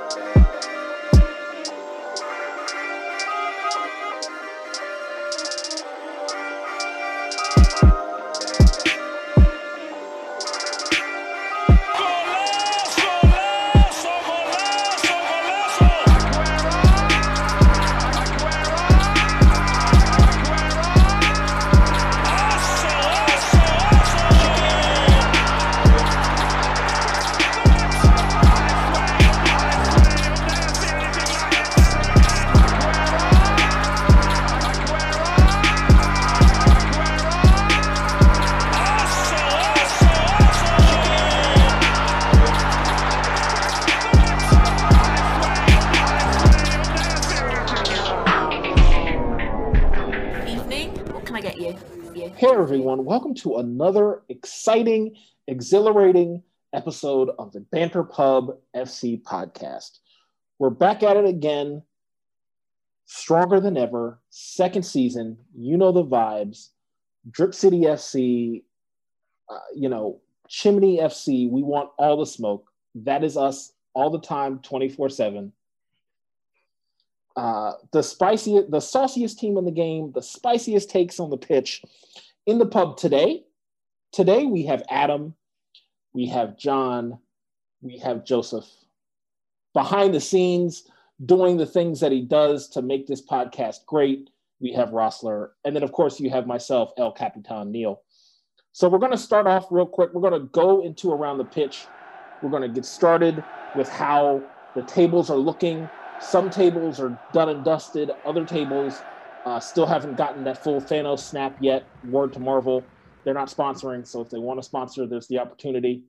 Hey everyone, welcome to another exciting, exhilarating episode of the Banter Pub FC podcast. We're back at it again, stronger than ever, second season, you know the vibes, Drip City FC, Chimney FC, we want all the smoke. That is us all the time, 24/7. The sauciest team in the game, the spiciest takes on the pitch. In the pub today we have Adam, we have John, we have Joseph. Behind the scenes, doing the things that he does to make this podcast great, we have Rossler. And then, of course, you have myself, El Capitan Neil. So we're going to start off real quick. We're going to go into Around the Pitch. We're going to get started with how the tables are looking. Some tables are done and dusted. Other tables still haven't gotten that full Thanos snap yet. Word to Marvel. They're not sponsoring, so if they want to sponsor, there's the opportunity.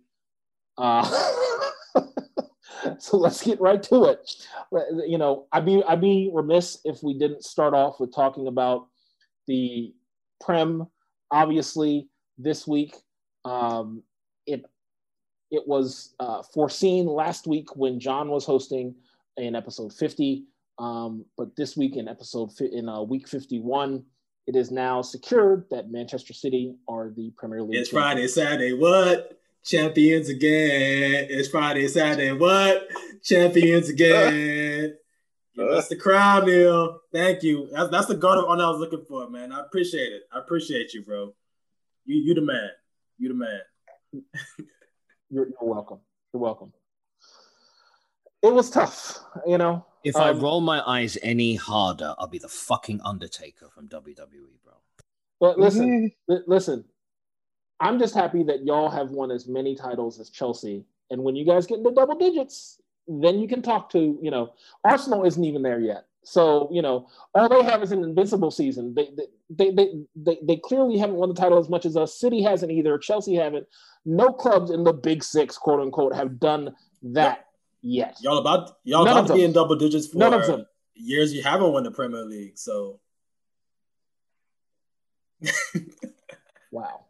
So let's get right to it. I'd be remiss if we didn't start off with talking about the Prem. Obviously, this week, it was foreseen last week when John was hosting in episode 50. But this week in week 51, it is now secured that Manchester City are the Premier League. It's Friday, Saturday, what? Champions again. It's Friday, Saturday, what? Champions again. That's the crown, Neil. Thank you. That's the guard of honor I was looking for, man. I appreciate it. I appreciate you, bro. You the man. You the man. You're welcome. You're welcome. It was tough, If I roll my eyes any harder, I'll be the fucking Undertaker from WWE, bro. But listen. I'm just happy that y'all have won as many titles as Chelsea. And when you guys get into double digits, then you can talk to, Arsenal isn't even there yet. So, all they have is an invincible season. They clearly haven't won the title as much as us. City hasn't either. Chelsea haven't. No clubs in the big six, quote unquote, have done that. Yes. Y'all about to be in double digits for none of them. Years you haven't won the Premier League, so wow.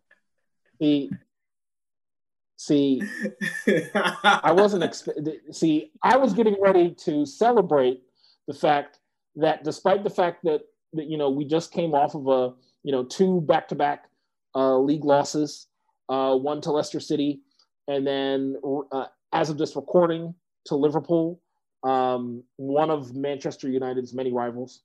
See, I wasn't I was getting ready to celebrate the fact that despite the fact that we just came off of two back-to-back league losses, one to Leicester City, and then as of this recording, to Liverpool, one of Manchester United's many rivals.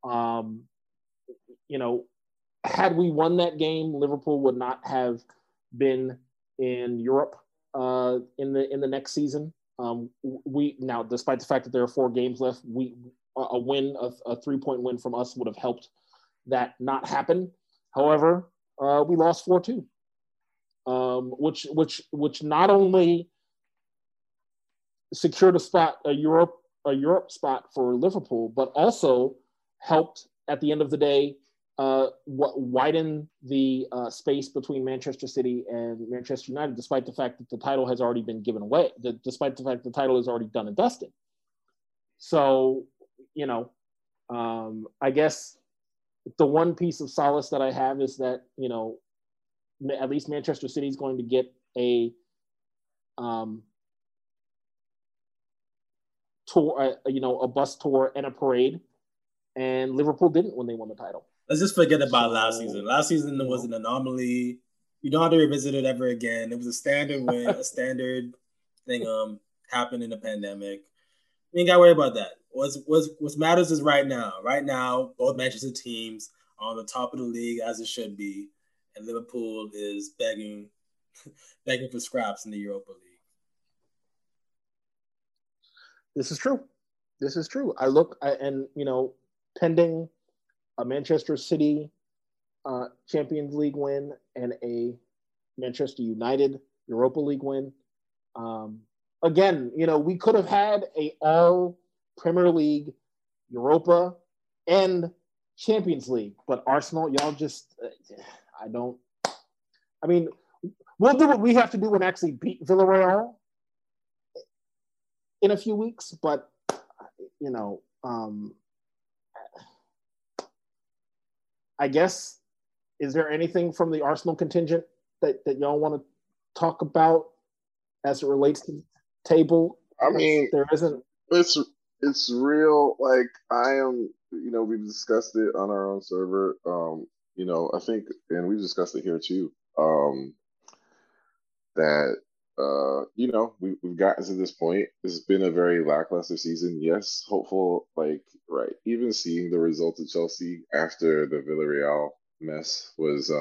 Had we won that game, Liverpool would not have been in Europe in the next season. Now, despite the fact that there are 4 games left, a 3-point win from us would have helped that not happen. However, we lost 4-2, which not only secured a Europe spot for Liverpool, but also helped at the end of the day widen the space between Manchester City and Manchester United, despite the fact that the title has already been given away, despite the fact the title is already done and dusted. So, I guess the one piece of solace that I have is that, at least Manchester City is going to get a tour, a bus tour and a parade, and Liverpool didn't when they won the title. Let's just forget about last season. Last season was an anomaly. You don't have to revisit it ever again. It was a standard win, a standard thing happened in the pandemic. We ain't got to worry about that. What matters is right now. Right now, both Manchester teams are on the top of the league as it should be, and Liverpool is begging for scraps in the Europa League. This is true. This is true. And pending a Manchester City Champions League win and a Manchester United Europa League win. Again, we could have had a all Premier League, Europa, and Champions League, but Arsenal, y'all just, we'll do what we have to do and actually beat Villarreal in a few weeks, but I guess, is there anything from the Arsenal contingent that y'all want to talk about as it relates to the table? I mean, there isn't. It's real. Like, I am, we've discussed it on our own server. I think, and we've discussed it here too. That we've gotten to this point. It's been a very lackluster season. Yes, hopeful, right. Even seeing the results of Chelsea after the Villarreal mess was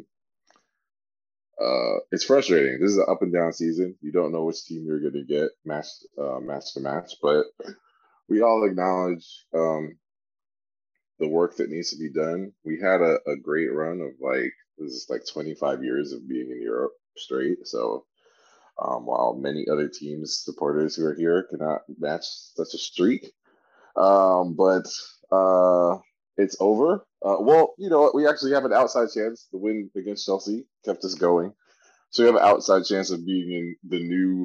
it's frustrating. This is an up and down season. You don't know which team you're gonna get match to match, but we all acknowledge the work that needs to be done. We had a great run of this is 25 years of being in Europe straight. So while many other teams, supporters who are here cannot match such a streak. But it's over. Well, you know what? We actually have an outside chance. The win against Chelsea kept us going. So we have an outside chance of being in the new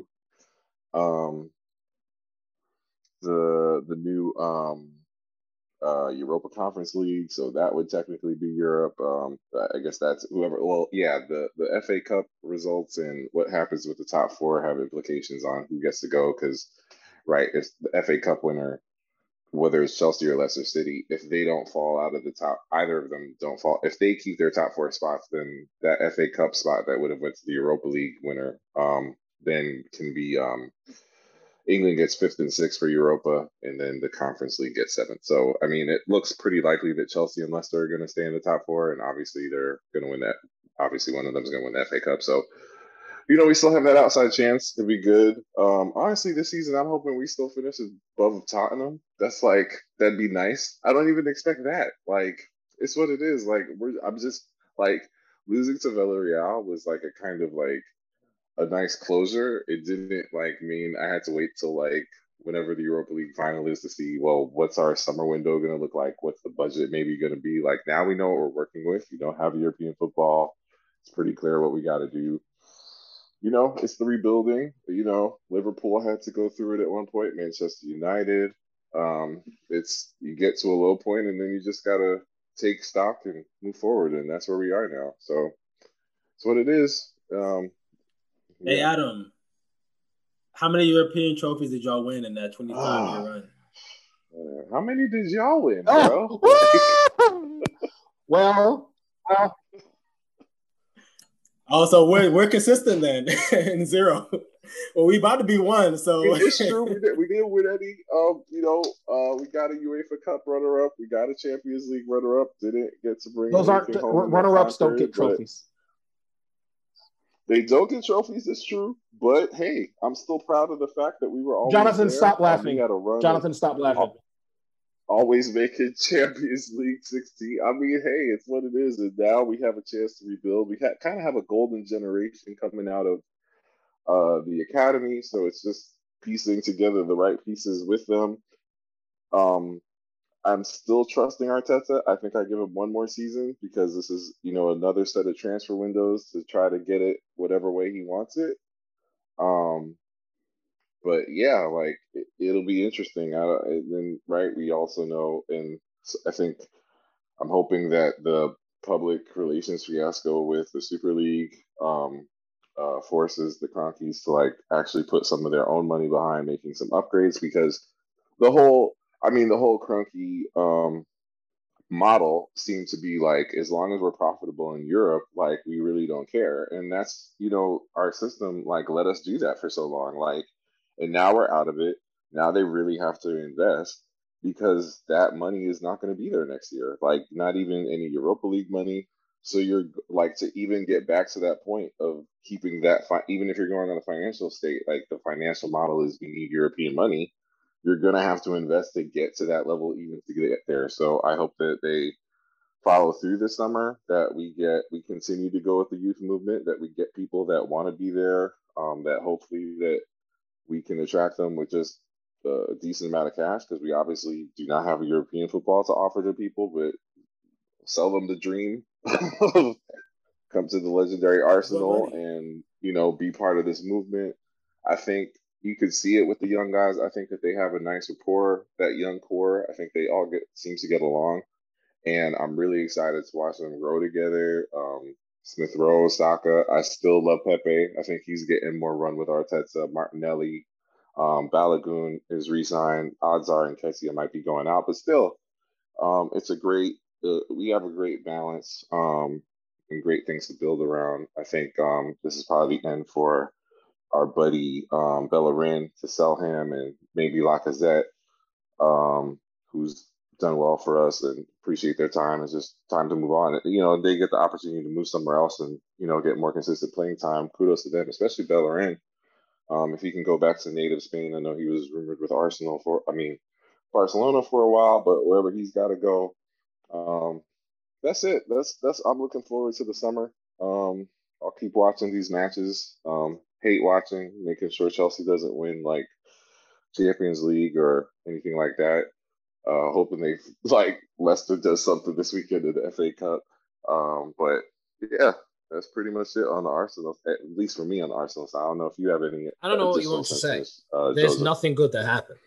Europa Conference League, so that would technically be Europe. I guess that's whoever. Well, yeah, the FA Cup results and what happens with the top four have implications on who gets to go. Because, right, if the FA Cup winner, whether it's Chelsea or Leicester City, if they don't fall out of the top, either of them don't fall. If they keep their top four spots, then that FA Cup spot that would have went to the Europa League winner, then can be England gets fifth and sixth for Europa, and then the Conference League gets seventh. So, I mean, it looks pretty likely that Chelsea and Leicester are going to stay in the top four, and obviously they're going to win that. Obviously, one of them is going to win the FA Cup. So, we still have that outside chance to be good. Honestly, this season, I'm hoping we still finish above Tottenham. That'd be nice. I don't even expect that. It's what it is. I'm just losing to Villarreal was a kind of a nice closure. It didn't mean I had to wait till whenever the Europa League final is to see, well, what's our summer window going to look like? What's the budget maybe going to be? Now we know what we're working with. You don't have European football. It's pretty clear what we got to do. It's the rebuilding. Liverpool had to go through it at one point. Manchester United. You get to a low point and then you just got to take stock and move forward. And that's where we are now. So it's what it is. Hey, Adam, how many European trophies did y'all win in that 25-year run? How many did y'all win, bro? Well. Also, we're consistent then in 0. Well, we about to be 1, so it's true. We didn't win any. We got a UEFA Cup runner-up. We got a Champions League runner-up. Didn't get to bring those aren't runner-ups. Don't get trophies. They don't get trophies. It's true, but hey, I'm still proud of the fact that we were always Jonathan, there. Stop laughing. Jonathan, stop laughing. Always making Champions League 16. I mean, hey, it's what it is. And now we have a chance to rebuild. We kind of have a golden generation coming out of the academy. So it's just piecing together the right pieces with them. I'm still trusting Arteta. I think I give him one more season because this is, another set of transfer windows to try to get it whatever way he wants it. But yeah, it'll be interesting. And then, right, we also know, and I think I'm hoping that the public relations fiasco with the Super League forces the Cronkies to actually put some of their own money behind making some upgrades, because the whole Cronky model seemed to be as long as we're profitable in Europe, we really don't care. And that's, our system let us do that for so long. And now we're out of it. Now they really have to invest because that money is not going to be there next year. Like not even any Europa League money. So you're like to even get back to that point of keeping that even if you're going on a financial state, like the financial model is we need European money, you're gonna have to invest to get to that level even to get there. So I hope that they follow through this summer, that we continue to go with the youth movement, that we get people that want to be there, that hopefully that we can attract them with just a decent amount of cash because we obviously do not have a European football to offer to people, but sell them the dream. Come to the legendary Arsenal and, be part of this movement. I think you could see it with the young guys. I think that they have a nice rapport, that young core. I think they all seems to get along. And I'm really excited to watch them grow together. Smith Rowe, Saka. I still love Pepe. I think he's getting more run with Arteta. Martinelli, Balogun is re-signed. Odds are Nketiah might be going out, but still, it's a great. We have a great balance and great things to build around. I think this is probably the end for our buddy Bellerin to sell him, and maybe Lacazette, who's done well for us and appreciate their time. It's just time to move on. They get the opportunity to move somewhere else and get more consistent playing time. Kudos to them, especially Bellerin. If he can go back to native Spain, I know he was rumored with Barcelona for a while, but wherever he's got to go. That's it. That's. I'm looking forward to the summer. I'll keep watching these matches. Hate watching, making sure Chelsea doesn't win like Champions League or anything like that. Hoping they like Leicester does something this weekend in the FA Cup. But yeah, that's pretty much it on the Arsenal. At least for me on the Arsenal side. I don't know if you have any. I don't know what you want to say. There's nothing good that happened.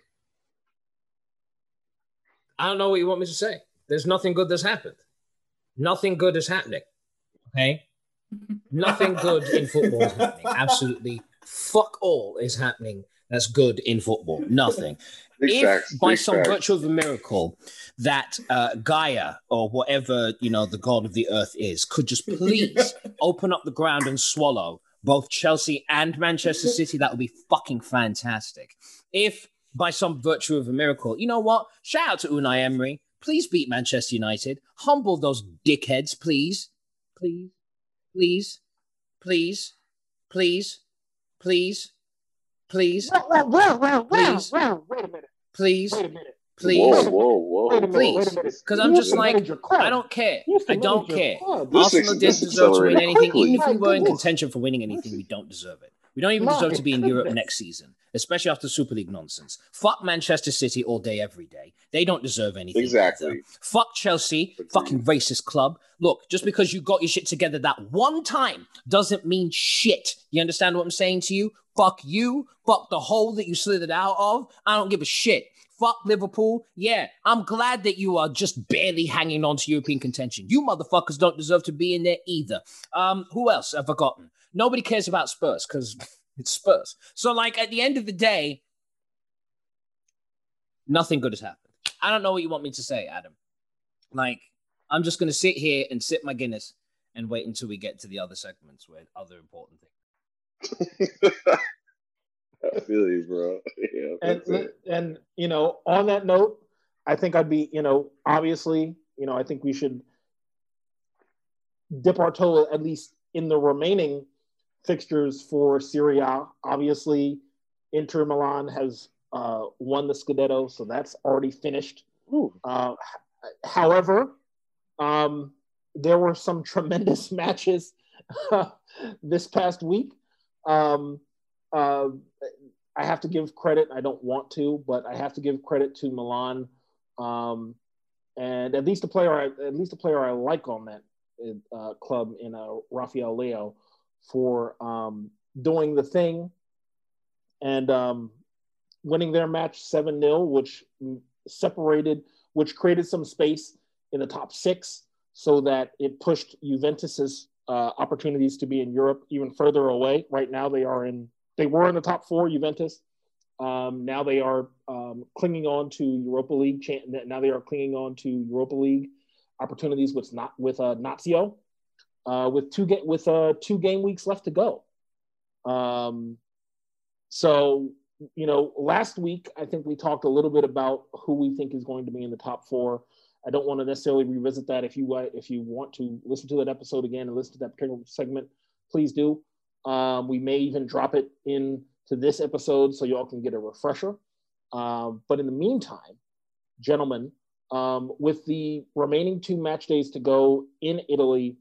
I don't know what you want me to say. There's nothing good that's happened. Nothing good is happening. Okay? Nothing good in football is happening. Absolutely fuck all is happening that's good in football. Nothing. If by some virtue of a miracle that Gaia or whatever, the god of the earth is, could just please open up the ground and swallow both Chelsea and Manchester City, that would be fucking fantastic. If by some virtue of a miracle, you know what? Shout out to Unai Emery. Please beat Manchester United. Humble those dickheads, please. Please. Please. Please. Please. Please. Please. Well, wait a minute. Please. Wait a minute. Please. Whoa. Please. Because I'm just like, I don't care. I don't care. Arsenal didn't deserve to win anything. Even if we were in contention for winning anything, we don't deserve it. We don't even deserve to be in Europe next season, especially after Super League nonsense. Fuck Manchester City all day, every day. They don't deserve anything. Exactly. Either. Fuck Chelsea, fucking racist club. Look, just because you got your shit together that one time doesn't mean shit. You understand what I'm saying to you? Fuck you. Fuck the hole that you slithered out of. I don't give a shit. Fuck Liverpool. Yeah, I'm glad that you are just barely hanging on to European contention. You motherfuckers don't deserve to be in there either. Who else have I forgotten? Nobody cares about Spurs because it's Spurs. So, at the end of the day, nothing good has happened. I don't know what you want me to say, Adam. I'm just going to sit here and sip my Guinness and wait until we get to the other segments with other important things. I feel you, bro. Yeah, and on that note, I think I'd be, obviously, I think we should dip our toe at least in the remaining fixtures for Serie A. Obviously, Inter Milan has won the Scudetto, so that's already finished. However, there were some tremendous matches this past week. I have to give credit. I don't want to, but I have to give credit to Milan, and at least a player I like on that club in Rafael Leao for doing the thing and winning their match 7-0, which created some space in the top 6 so that it pushed Juventus's opportunities to be in Europe even further away. Right now they were in the top 4, Juventus. Now they are clinging on to Europa League. Now they are clinging on to Europa League opportunities with Lazio, with 2 game weeks left to go. So last week, I think we talked a little bit about who we think is going to be in the top 4. I don't want to necessarily revisit that. If you want to listen to that episode again and listen to that particular segment, please do. We may even drop it into this episode so y'all can get a refresher. But in the meantime, gentlemen, with the remaining 2 match days to go in Italy,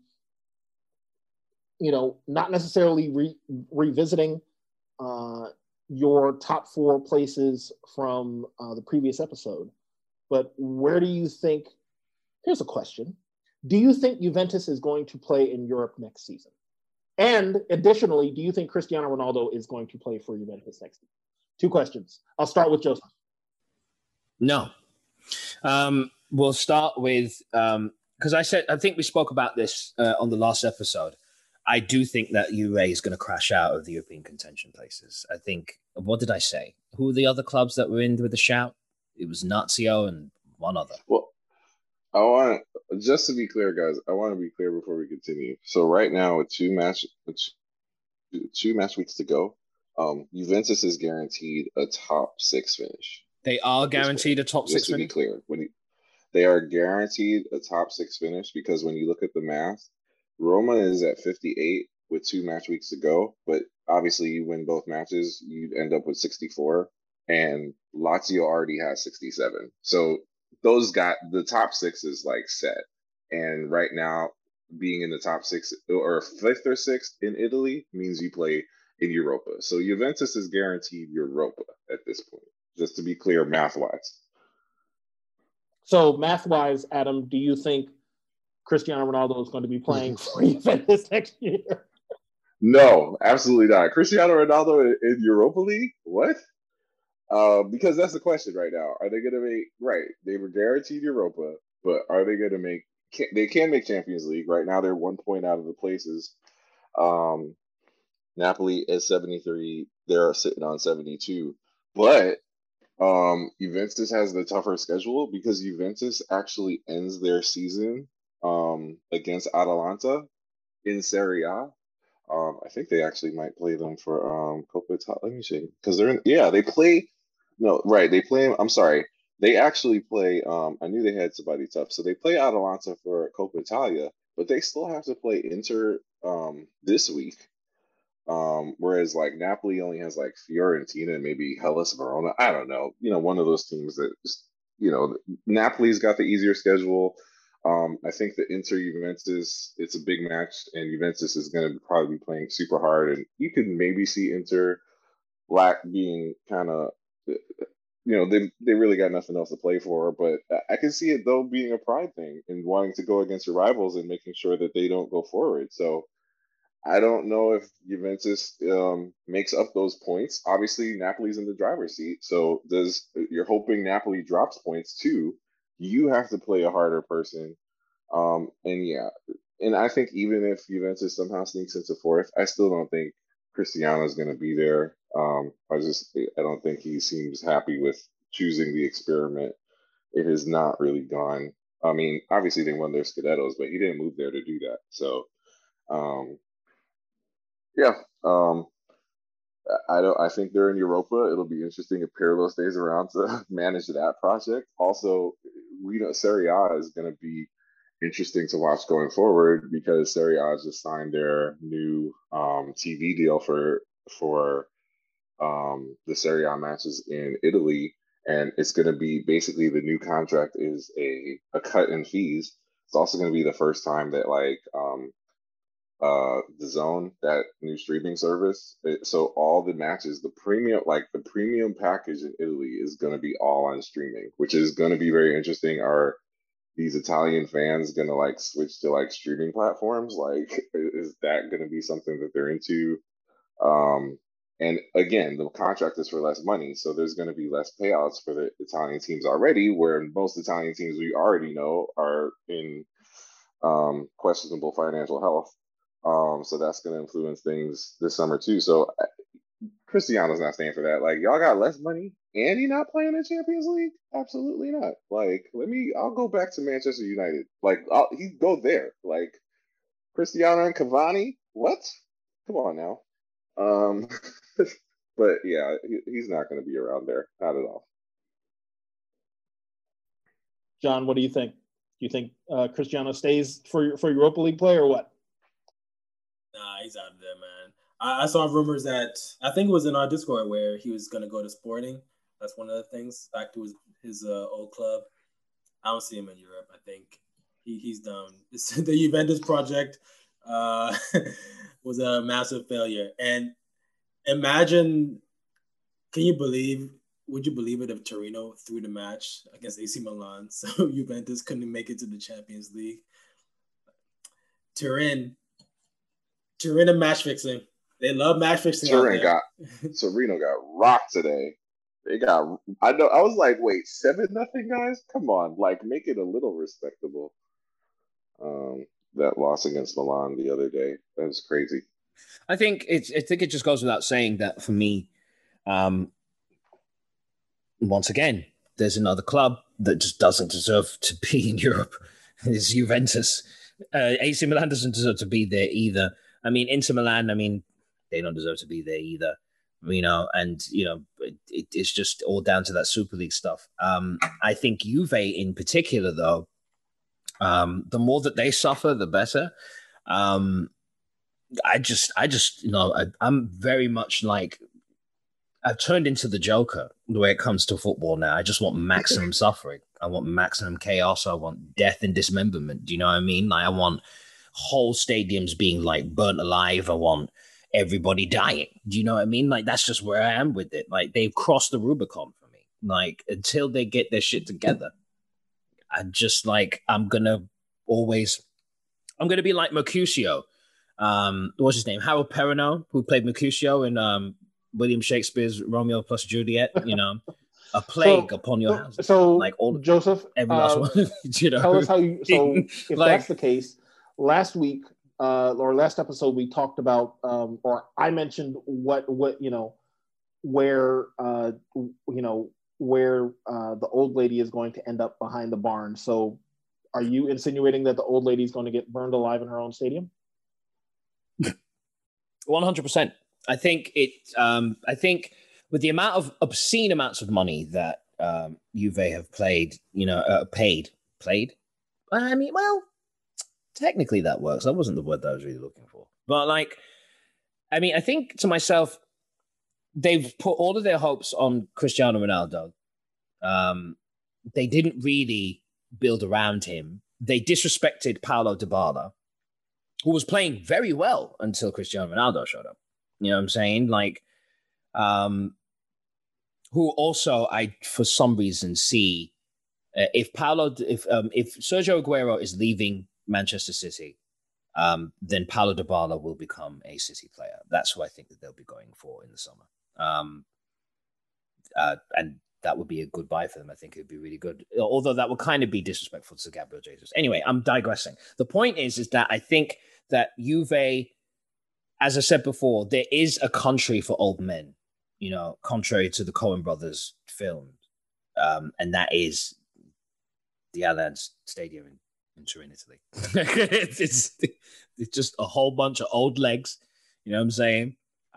not necessarily revisiting your top 4 places from the previous episode, but where do you think, here's a question, do you think Juventus is going to play in Europe next season? And additionally, do you think Cristiano Ronaldo is going to play for Juventus next season? 2 questions. I'll start with Joseph. No. We'll start with, because I think we spoke about this on the last episode. I do think that Juve is going to crash out of the European contention places. I think, what did I say? Who were the other clubs that were in with a shout? It was Lazio and one other. Well, I want, just to be clear, guys, I want to be clear before we continue. So right now, with 2 match weeks to go, Juventus is guaranteed a top 6 finish. They are guaranteed a top 6 finish? Just to be clear, they are guaranteed a top 6 finish, because when you look at the math, Roma is at 58 with 2 match weeks to go, but obviously you win both matches, you'd end up with 64, and Lazio already has 67. So those got the top 6 is like set. And right now, being in the top 6 or 5th or 6th in Italy means you play in Europa. So Juventus is guaranteed Europa at this point, just to be clear, math-wise. So math-wise, Adam, do you think Cristiano Ronaldo is going to be playing for Juventus next year? No, absolutely not. Cristiano Ronaldo in Europa League? What? Because that's the question right now. Are they going to make, right, they were guaranteed Europa, but are they going to make, they can make Champions League. Right now they're 1 point out of the places. Napoli is 73. They're sitting on 72. But Juventus has the tougher schedule, because Juventus actually ends their season against Atalanta in Serie A. I think they actually might play them for Coppa Italia. Let me see, because they play. No, right? They play. I'm sorry. They actually play. I knew they had somebody tough, so they play Atalanta for Coppa Italia, but they still have to play Inter this week. Whereas like Napoli only has like Fiorentina and maybe Hellas Verona. I don't know. One of those teams that just, Napoli's got the easier schedule. I think the Inter Juventus, it's a big match, and Juventus is going to probably be playing super hard, and you can maybe see Inter being kind of, they really got nothing else to play for, but I can see it though being a pride thing and wanting to go against your rivals and making sure that they don't go forward. So I don't know if Juventus makes up those points. Obviously, Napoli's in the driver's seat, so you're hoping Napoli drops points too. You have to play a harder person. And I think even if Juventus somehow sneaks into 4th, I still don't think Cristiano is going to be there. I don't think he seems happy with choosing the experiment. It has not really gone. I mean, obviously they won their Scudettos, but he didn't move there to do that. So, I think they're in Europa. It'll be interesting if Pirlo stays around to manage that project. Also, we know Serie A is going to be interesting to watch going forward, because Serie A just signed their new TV deal for the Serie A matches in Italy, and it's going to be basically the new contract is a cut in fees. It's also going to be the first time that the Zone, that new streaming service. So all the matches, the premium package in Italy is going to be all on streaming, which is going to be very interesting. Are these Italian fans going to switch to streaming platforms? Is that going to be something that they're into? And again, the contract is for less money, so there's going to be less payouts for the Italian teams already, where most Italian teams we already know are in questionable financial health. So that's going to influence things this summer too. So Cristiano's not staying for that. Y'all got less money and you're not playing in Champions League? Absolutely not. I'll go back to Manchester United. He'd go there. Cristiano and Cavani? What? Come on now. But yeah, he's not going to be around there, not at all. John, what do you think? Do you think Cristiano stays for Europa League play or what? Nah, he's out of there, man. I saw rumors that I think it was in our Discord where he was going to go to Sporting. That's one of the things, back to his old club. I don't see him in Europe. I think he's done. The Juventus project was a massive failure. And imagine, would you believe it if Torino threw the match against AC Milan so Juventus couldn't make it to the Champions League? Torino match fixing. They love match fixing. Torino got rocked today. I was like, wait, 7-0, guys? Come on, like, make it a little respectable. That loss against Milan the other day, that was crazy. I think it just goes without saying that for me, once again, there's another club that just doesn't deserve to be in Europe. It's Juventus. AC Milan doesn't deserve to be there either. I mean, Inter Milan, they don't deserve to be there either. It's just all down to that Super League stuff. I think Juve in particular, though, the more that they suffer, the better. I'm very much like, I've turned into the Joker the way it comes to football now. I just want maximum suffering. I want maximum chaos. I want death and dismemberment. Do you know what I mean? Like, I want whole stadiums being like burnt alive. I want everybody dying. Do you know what I mean? Like, that's just where I am with it. Like, they've crossed the Rubicon for me. Like, until they get their shit together, I'm going to be like Mercutio. What's his name? Harold Perrineau, who played Mercutio in William Shakespeare's Romeo plus Juliet, a plague upon your house. So, like, all Joseph, every last one, tell us how you. So, if that's the case, last week or last episode, we talked about, or I mentioned where the old lady is going to end up behind the barn. So, are you insinuating that the old lady is going to get burned alive in her own stadium? 100%. I think with the amount of obscene amounts of money that Juve have paid. I mean, well, technically that works. That wasn't the word that I was really looking for. But I think to myself, they've put all of their hopes on Cristiano Ronaldo. They didn't really build around him. They disrespected Paulo Dybala, who was playing very well until Cristiano Ronaldo showed up. You know what I'm saying? Who also I, for some reason, see if Sergio Aguero is leaving Manchester City, then Paulo Dybala will become a City player. That's who I think that they'll be going for in the summer. And that would be a good buy for them. I think it would be really good. Although that would kind of be disrespectful to Gabriel Jesus. Anyway, I'm digressing. The point is that I think that Juve, as I said before, there is a country for old men, contrary to the Coen brothers film. And that is the Allianz Stadium in Turin, Italy. it's just a whole bunch of old legs. You know what I'm saying?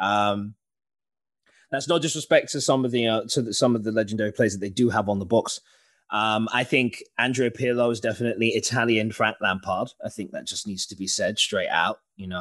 That's no disrespect to some of the legendary players that they do have on the books. I think Andrea Pirlo is definitely Italian Frank Lampard. I think that just needs to be said straight out.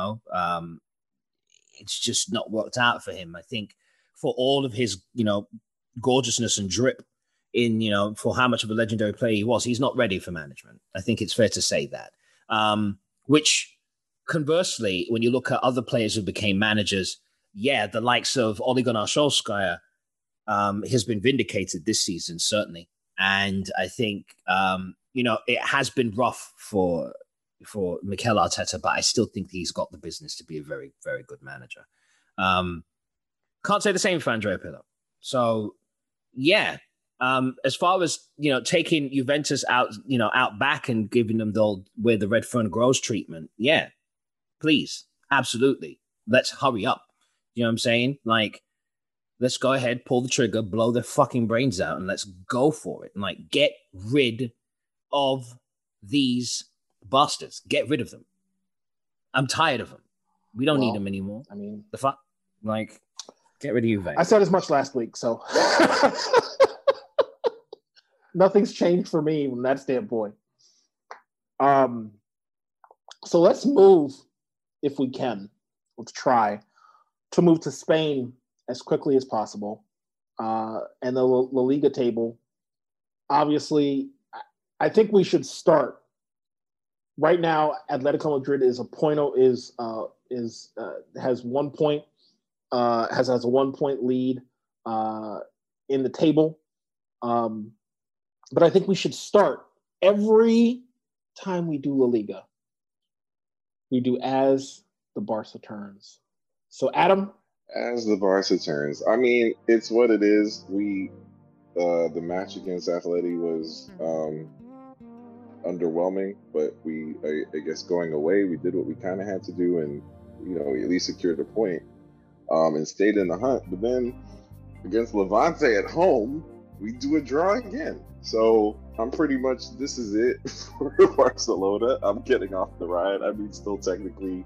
It's just not worked out for him. I think for all of his, gorgeousness and drip for how much of a legendary player he was, he's not ready for management. I think it's fair to say that. Which conversely, when you look at other players who became managers, the likes of Ole Gunnar Solskjaer has been vindicated this season, certainly. And I think, it has been rough for Mikel Arteta, but I still think he's got the business to be a very, very good manager. Can't say the same for Andrea Pirlo. So, as far as, taking Juventus out back and giving them where the red fern grows treatment, please, absolutely. Let's hurry up. You know what I'm saying? Let's go ahead, pull the trigger, blow their fucking brains out, and let's go for it. And get rid of these bastards. Get rid of them. I'm tired of them. We don't need them anymore. I mean, the fuck? Get rid of Juve. I said as much last week, so nothing's changed for me from that standpoint. So let's move, if we can. Let's try to move to Spain as quickly as possible. And the La Liga table. Obviously, I think we should start right now. Atletico Madrid is has 1 point, has a 1 point lead in the table. But I think we should start every time we do La Liga. We do as the Barca turns. So Adam, as the Barca turns. I mean, it's what it is. The match against Atleti was underwhelming, but I guess going away, we did what we kind of had to do, and at least secured a point and stayed in the hunt. But then against Levante at home, we do a draw again. So I'm pretty much, this is it for Barcelona. I'm getting off the ride. I mean, still technically,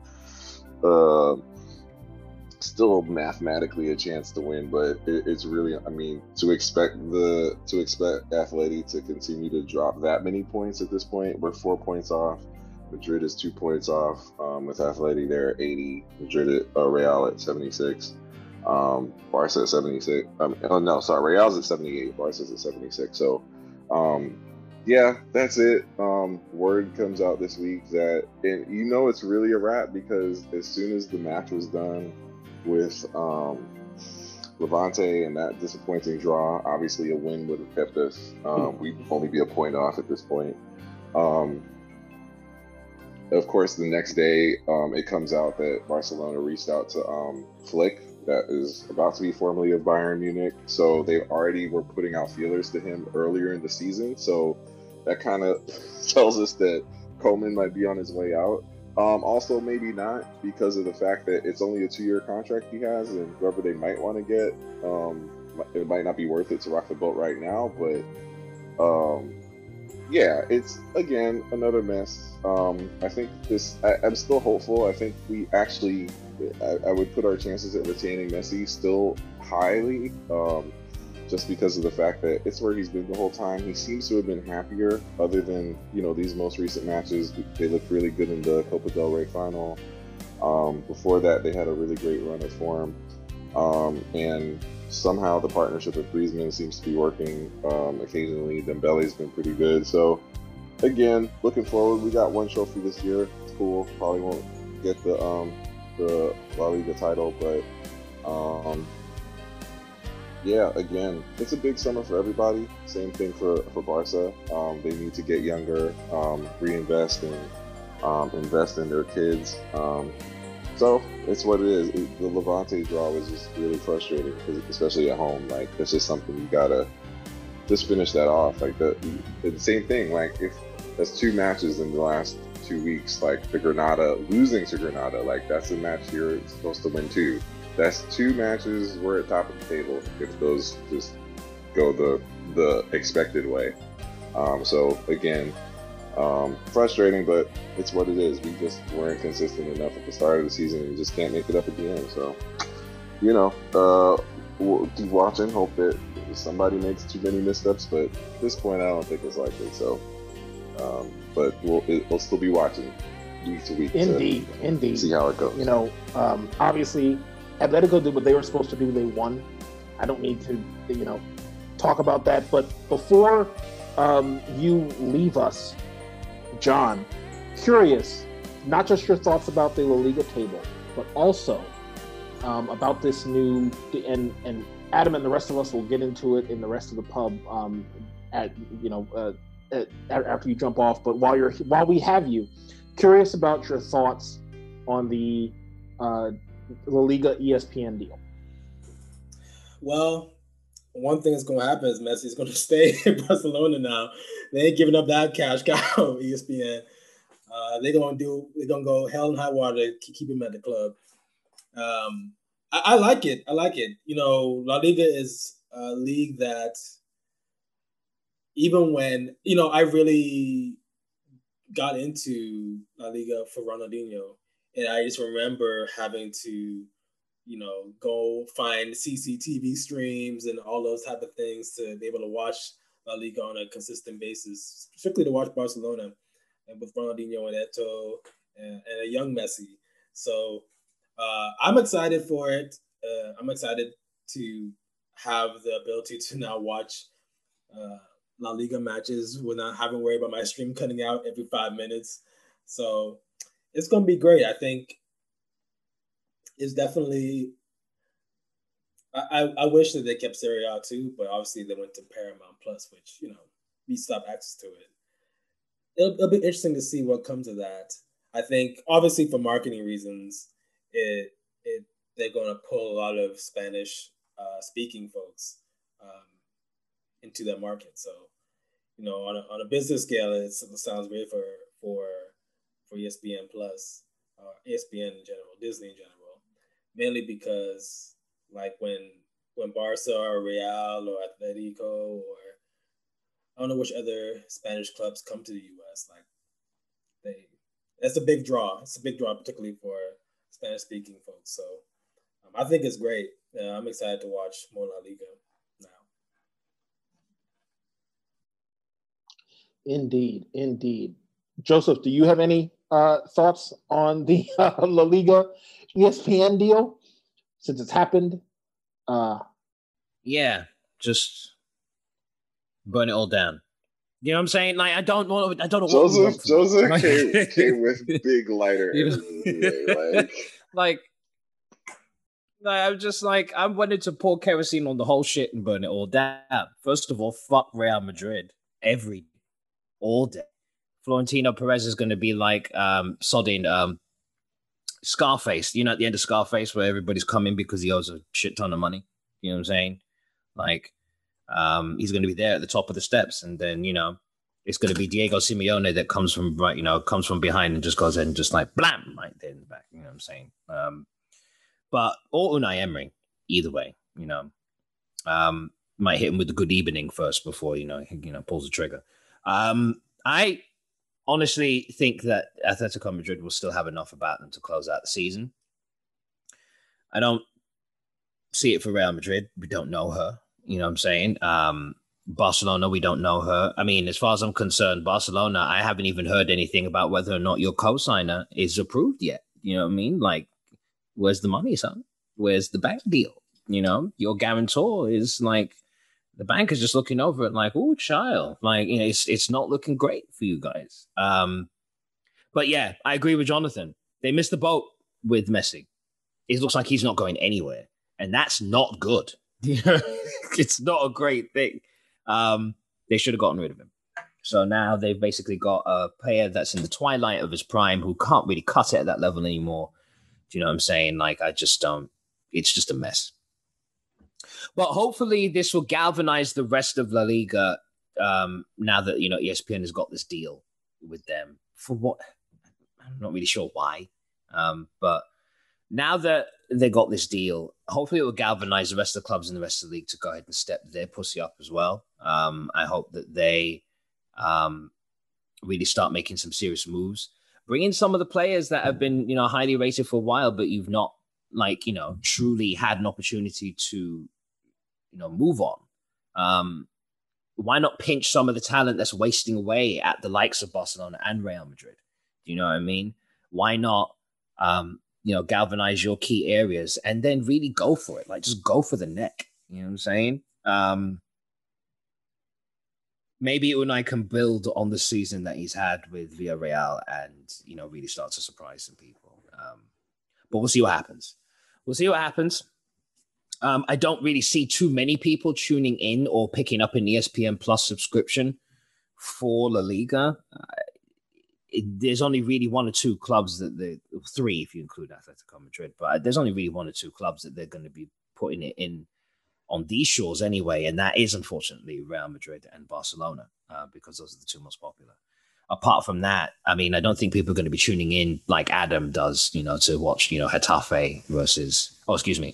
still mathematically a chance to win, but it's really, I mean, to expect Atleti to continue to drop that many points at this point. We're 4 points off. Madrid is 2 points off. With Atleti, they're at 80. Madrid Real at 76. Barca at 76. Real's at 78. Barca's at 76. So, yeah, that's it. Word comes out this week that, and it's really a wrap, because as soon as the match was done with Levante and that disappointing draw, obviously a win would have kept us. We'd only be a point off at this point. Of course, the next day, it comes out that Barcelona reached out to Flick, that is about to be formerly of Bayern Munich. So they already were putting out feelers to him earlier in the season. So that kind of tells us that Koeman might be on his way out. Also, maybe not, because of the fact that it's only a 2-year contract he has, and whoever they might want to get, it might not be worth it to rock the boat right now. But yeah, it's, again, another mess. I think I'm still hopeful. I think we actually, I would put our chances at retaining Messi still highly, just because of the fact that it's where he's been the whole time. He seems to have been happier, other than, these most recent matches. They looked really good in the Copa del Rey final. Before that, they had a really great run of form. And somehow the partnership with Griezmann seems to be working. Occasionally, Dembele's been pretty good. So, again, looking forward. We got 1 trophy this year. It's cool. Probably won't get the La Liga title, but yeah, again, it's a big summer for everybody. Same thing for Barca. They need to get younger, reinvest, and invest in their kids. So it's what it is. The Levante draw was just really frustrating, especially at home. Like, it's just something you gotta just finish that off. Like the same thing. Like, if that's 2 matches in the last 2 weeks, like losing to Granada, like that's a match you're supposed to win too. That's 2 matches we're at top of the table if those just go the expected way. So again, frustrating, but it's what it is. We just weren't consistent enough at the start of the season and just can't make it up at the end. So, we'll keep watching, hope that somebody makes too many missteps, but at this point I don't think it's likely. So, but we'll still be watching week to week. Indeed. See how it goes. Obviously, Atletico did what they were supposed to do. They won. I don't need to, talk about that. But before you leave us, John, curious, not just your thoughts about the La Liga table, but also about this new, and Adam and the rest of us will get into it in the rest of the pub after you jump off. But while we have you, curious about your thoughts on the La Liga ESPN deal. Well, one thing that's going to happen is Messi is going to stay in Barcelona now. They ain't giving up that cash cow, ESPN. They're going to go hell and high water to keep him at the club. I like it. La Liga is a league that, even when, I really got into La Liga for Ronaldinho, and I just remember having to go find CCTV streams and all those type of things to be able to watch La Liga on a consistent basis, strictly to watch Barcelona and with Ronaldinho and Eto'o and a young Messi. So I'm excited for it. I'm excited to have the ability to now watch La Liga matches without having to worry about my stream cutting out every 5 minutes. So it's going to be great. I think it's definitely. I wish that they kept Serie A too, but obviously they went to Paramount Plus, which we stopped access to it. It'll be interesting to see what comes of that. I think obviously for marketing reasons, they're going to pull a lot of Spanish speaking folks into that market. So on a business scale, it sounds great for ESPN Plus, ESPN in general, Disney in general, mainly because like when Barca or Real or Atletico or I don't know which other Spanish clubs come to the U.S. That's a big draw. It's a big draw, particularly for Spanish speaking folks. So I think it's great. I'm excited to watch more La Liga now. Indeed. Joseph, do you have any thoughts on the La Liga ESPN deal since it's happened? Yeah, just burn it all down. You know what I'm saying? Like I don't know. Joseph came with big lighter energy today. Like I'm just like I wanted to pour kerosene on the whole shit and burn it all down. First of all, fuck Real Madrid all day. Florentino Perez is going to be like sodding Scarface. At the end of Scarface where everybody's coming because he owes a shit ton of money. You know what I'm saying? Like he's going to be there at the top of the steps, and then it's going to be Diego Simeone that comes from behind and just goes in and just like blam right there in the back. You know what I'm saying? But or Unai Emery, either way, might hit him with the good evening first before he pulls the trigger. I honestly think that Atletico Madrid will still have enough about them to close out the season. I don't see it for Real Madrid. We don't know her. You know what I'm saying? Barcelona, we don't know her. I mean, as far as I'm concerned, Barcelona, I haven't even heard anything about whether or not your co-signer is approved yet. You know what I mean? Like, where's the money, son? Where's the bank deal? Your guarantor is like, the bank is just looking over it like, oh, child. Like, it's not looking great for you guys. But yeah, I agree with Jonathan. They missed the boat with Messi. It looks like he's not going anywhere. And that's not good. It's not a great thing. They should have gotten rid of him. So now they've basically got a player that's in the twilight of his prime who can't really cut it at that level anymore. Do you know what I'm saying? Like, I just don't. It's just a mess. But hopefully this will galvanize the rest of La Liga now that, ESPN has got this deal with them. For what? I'm not really sure why. But now that they got this deal, hopefully it will galvanize the rest of the clubs in the rest of the league to go ahead and step their pussy up as well. I hope that they really start making some serious moves. Bring in some of the players that have been, highly rated for a while, but you've not, truly had an opportunity to, move on. Why not pinch some of the talent that's wasting away at the likes of Barcelona and Real Madrid? Do you know what I mean? Why not, galvanize your key areas and then really go for it? Like, just go for the neck. You know what I'm saying? Maybe Unai can build on the season that he's had with Villarreal and, really start to surprise some people. But we'll see what happens. I don't really see too many people tuning in or picking up an ESPN Plus subscription for La Liga. There's only really one or two clubs three if you include Atletico Madrid, but there's only really one or two clubs that they're going to be putting it in on these shores anyway, and that is unfortunately Real Madrid and Barcelona because those are the two most popular. Apart from that, I mean, I don't think people are going to be tuning in like Adam does, to watch, Getafe versus, Getafe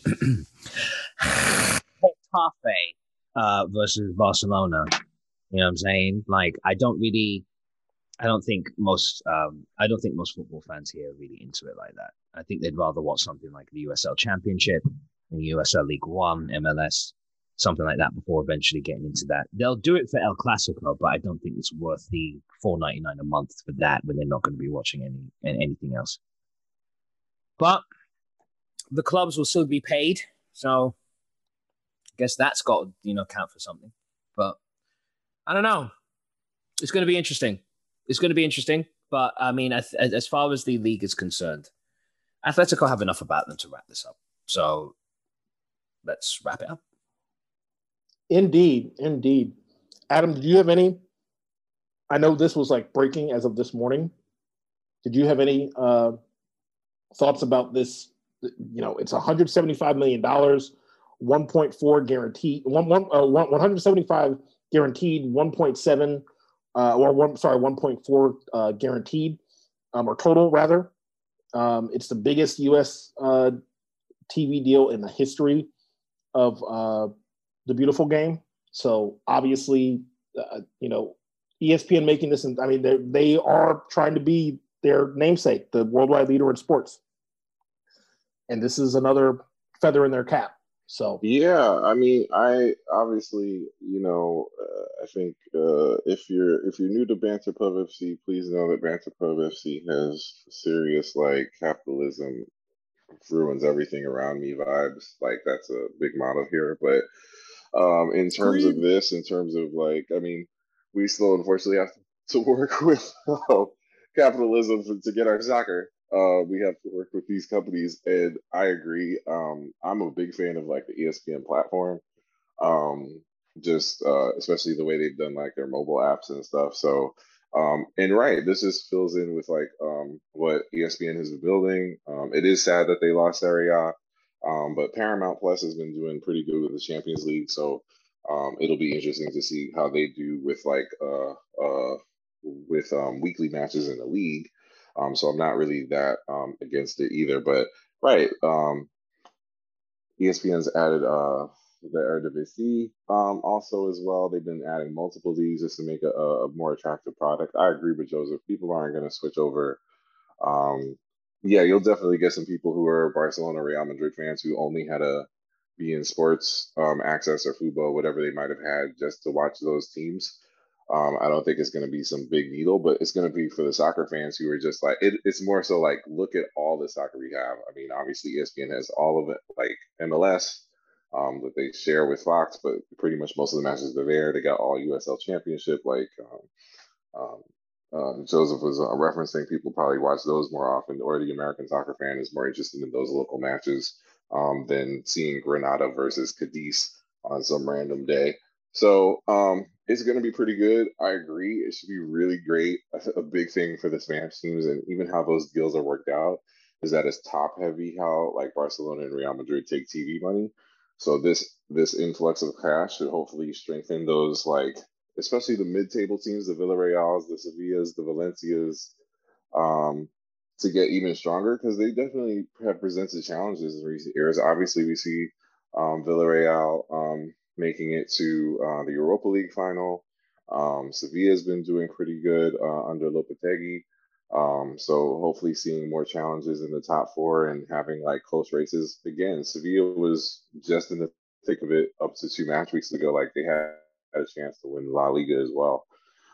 versus Barcelona. You know what I'm saying? Like, I don't think most football fans here are really into it like that. I think they'd rather watch something like the USL Championship, the USL League One, MLS, something like that before eventually getting into that. They'll do it for El Clasico, but I don't think it's worth the $4.99 a month for that when they're not going to be watching anything else. But the clubs will still be paid, so I guess that's got to count for something. But I don't know. It's going to be interesting. But I mean, as far as the league is concerned, Atletico have enough about them to wrap this up. So let's wrap it up. Indeed. Adam, did you have any? I know this was like breaking as of this morning. Did you have any thoughts about this? It's $175 million, 1.4 guaranteed, 175 guaranteed, 1.7 1.4 guaranteed, or total rather. It's the biggest U.S. TV deal in the history of the beautiful game. So obviously, ESPN making this, and I mean, they are trying to be their namesake, the worldwide leader in sports. And this is another feather in their cap. So yeah, I mean, I obviously, I think if you're new to Banter Pub FC, please know that Banter Pub FC has serious capitalism ruins everything around me vibes. That's a big motto here. But in terms of this, I mean, we still unfortunately have to work with capitalism to get our soccer. We have to work with these companies, and I agree. I'm a big fan of the ESPN platform, especially the way they've done their mobile apps and stuff. So, and right, this just fills in with what ESPN has been building. It is sad that they lost Serie A, but Paramount Plus has been doing pretty good with the Champions League. So, it'll be interesting to see how they do with weekly matches in the league. So I'm not really that against it either. But right, ESPN's added the Eredivisie also as well. They've been adding multiple leagues just to make a more attractive product. I agree with Joseph. People aren't going to switch over. Yeah, you'll definitely get some people who are Barcelona, Real Madrid fans who only had a beIN Sports access or Fubo, whatever they might have had, just to watch those teams. I don't think it's going to be some big needle, but it's going to be for the soccer fans who are just it's more so look at all the soccer we have. I mean, obviously ESPN has all of it, MLS that they share with Fox, but pretty much most of the matches are there. They got all USL Championship, Joseph was referencing. People probably watch those more often, or the American soccer fan is more interested in those local matches than seeing Granada versus Cadiz on some random day. So it's going to be pretty good. I agree. It should be really great. A big thing for the Spanish teams, and even how those deals are worked out, is that it's top heavy. How Barcelona and Real Madrid take TV money. So this influx of cash should hopefully strengthen those especially the mid-table teams, the Villarreals, the Sevillas, the Valencias, to get even stronger, because they definitely have presented challenges in recent years. Obviously, we see Villarreal making it to the Europa League final. Sevilla's been doing pretty good under Lopetegui. So hopefully seeing more challenges in the top four and having close races. Again, Sevilla was just in the thick of it up to 2 match weeks ago. They had a chance to win La Liga as well.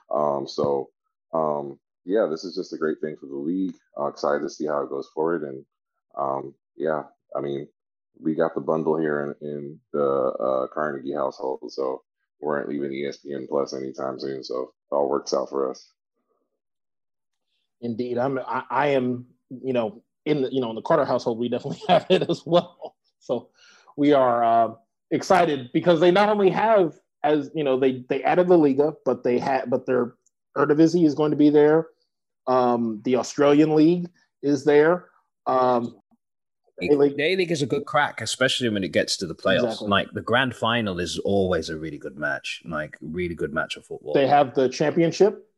Yeah, this is just a great thing for the league. Excited to see how it goes forward. And yeah, I mean, we got the bundle here in the Carnegie household, so we weren't leaving ESPN Plus anytime soon. So it all works out for us. Indeed, I am in the Carter household, we definitely have it as well. So we are excited because they not only have, as they added the Liga, but their Eredivisie is going to be there. The Australian League is there. The A-League is a good crack, especially when it gets to the playoffs. Exactly. The grand final is always a really good match, really good match of football. They have the championship,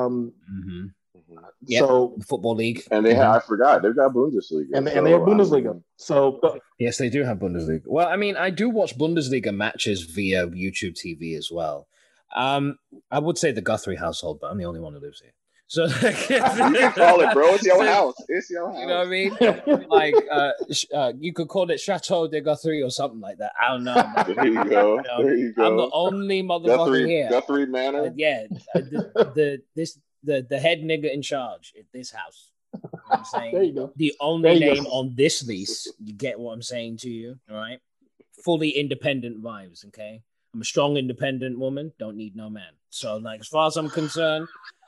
so the football league, and they have, I forgot, they've got Bundesliga, and they have Bundesliga. So yes, they do have Bundesliga. Well, I mean, I do watch Bundesliga matches via YouTube TV as well. I would say the Guthrie household, but I'm the only one who lives here. So You can call it, bro. It's your house. It's your house. You know what I mean? Like you could call it Chateau de Guthrie or something like that. I don't know. There you go. There you go. I'm the only motherfucker here. Guthrie Manor. The head nigga in charge at this house. You know what I'm saying? There you go. The only name on this lease. You get what I'm saying to you, all right? Fully independent vibes, okay? I'm a strong, independent woman. Don't need no man. So, like, as far as I'm concerned,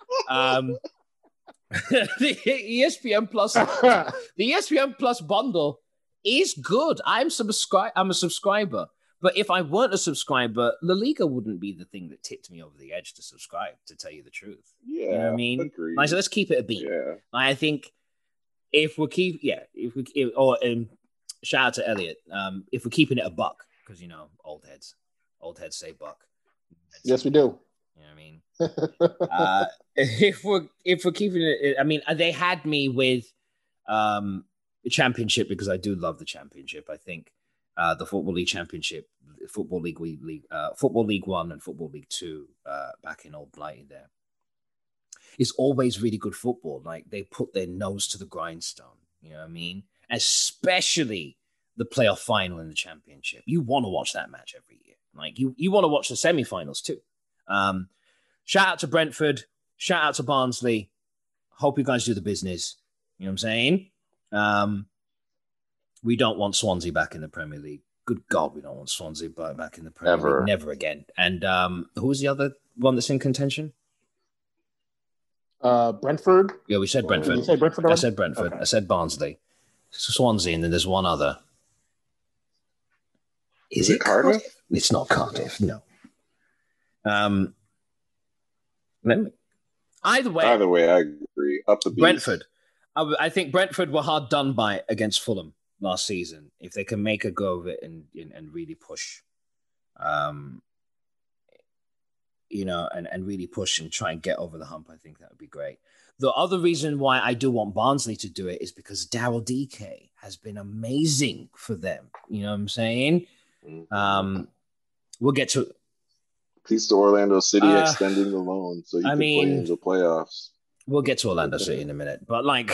the ESPN Plus bundle is good. I'm a subscriber. But if I weren't a subscriber, La Liga wouldn't be the thing that tipped me over the edge to subscribe, to tell you the truth. Yeah, you know what I mean? Agreed. Like, so let's keep it a beat. Yeah. I think shout out to Elliot. If we're keeping it a buck, because old heads say buck. Yes, we do. You know what I mean? If we're keeping it, I mean, they had me with the championship because I do love the championship. I think the Football League Championship, Football League 1 and Football League 2 back in old Blighty there. It's always really good football. Like, they put their nose to the grindstone. You know what I mean? Especially the playoff final in the championship. You want to watch that match every year. Like, you want to watch the semifinals too. Shout out to Brentford. Shout out to Barnsley. Hope you guys do the business. You know what I'm saying? We don't want Swansea back in the Premier League. Good God, we don't want Swansea back in the Premier League. Never again. And who was the other one that's in contention? Brentford. Yeah, we said Brentford. Did you say Brentford? I said Brentford. Okay. I said Barnsley. Swansea, and then there's one other. Is it Cardiff? It's not Cardiff. No. Either way, I agree. Up the beast. Brentford. I think Brentford were hard done by against Fulham last season. If they can make a go of it and really push, and really push and try and get over the hump, I think that would be great. The other reason why I do want Barnsley to do it is because Daryl DK has been amazing for them. You know what I'm saying? We'll get to. Peace to Orlando City extending the loan so you can play in the playoffs. We'll get to Orlando City in a minute, but like,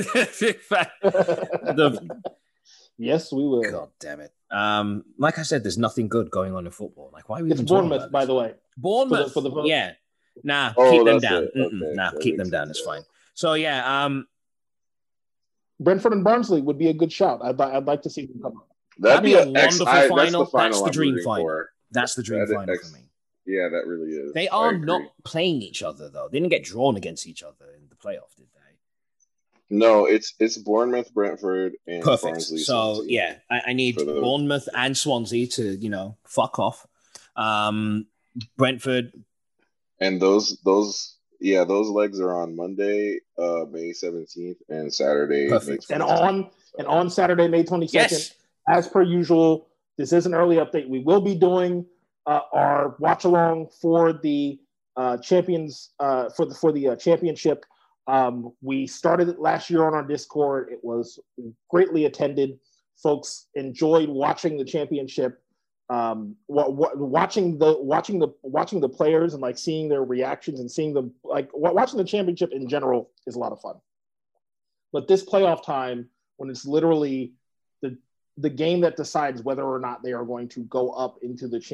yes, we will. God damn it! Like I said, there's nothing good going on in football. Like, why are we? It's Bournemouth, by the way. Bournemouth, for the yeah. Nah, keep them down. Keep them down. It's fine. So yeah, Brentford and Barnsley would be a good shout. I'd like to see them come up. That'd be a wonderful final. That's the dream final. That's the dream final for me. Yeah, that really is. They are not playing each other though. They didn't get drawn against each other in the playoff, did they? No, it's Bournemouth, Brentford, and perfect. Barnsley, so Swansea. Yeah, I need Bournemouth and Swansea to fuck off. Brentford, and those legs are on Monday, May 17th, and Saturday, perfect. May 22nd. And on Saturday, May 22nd, yes. As per usual, this is an early update. We will be doing our watch along for the champions for the championship. We started it last year on our Discord. It was greatly attended. Folks enjoyed watching the championship, watching the players and like seeing their reactions and seeing them like watching the championship in general is a lot of fun. But this playoff time, when it's literally the game that decides whether or not they are going to go up into the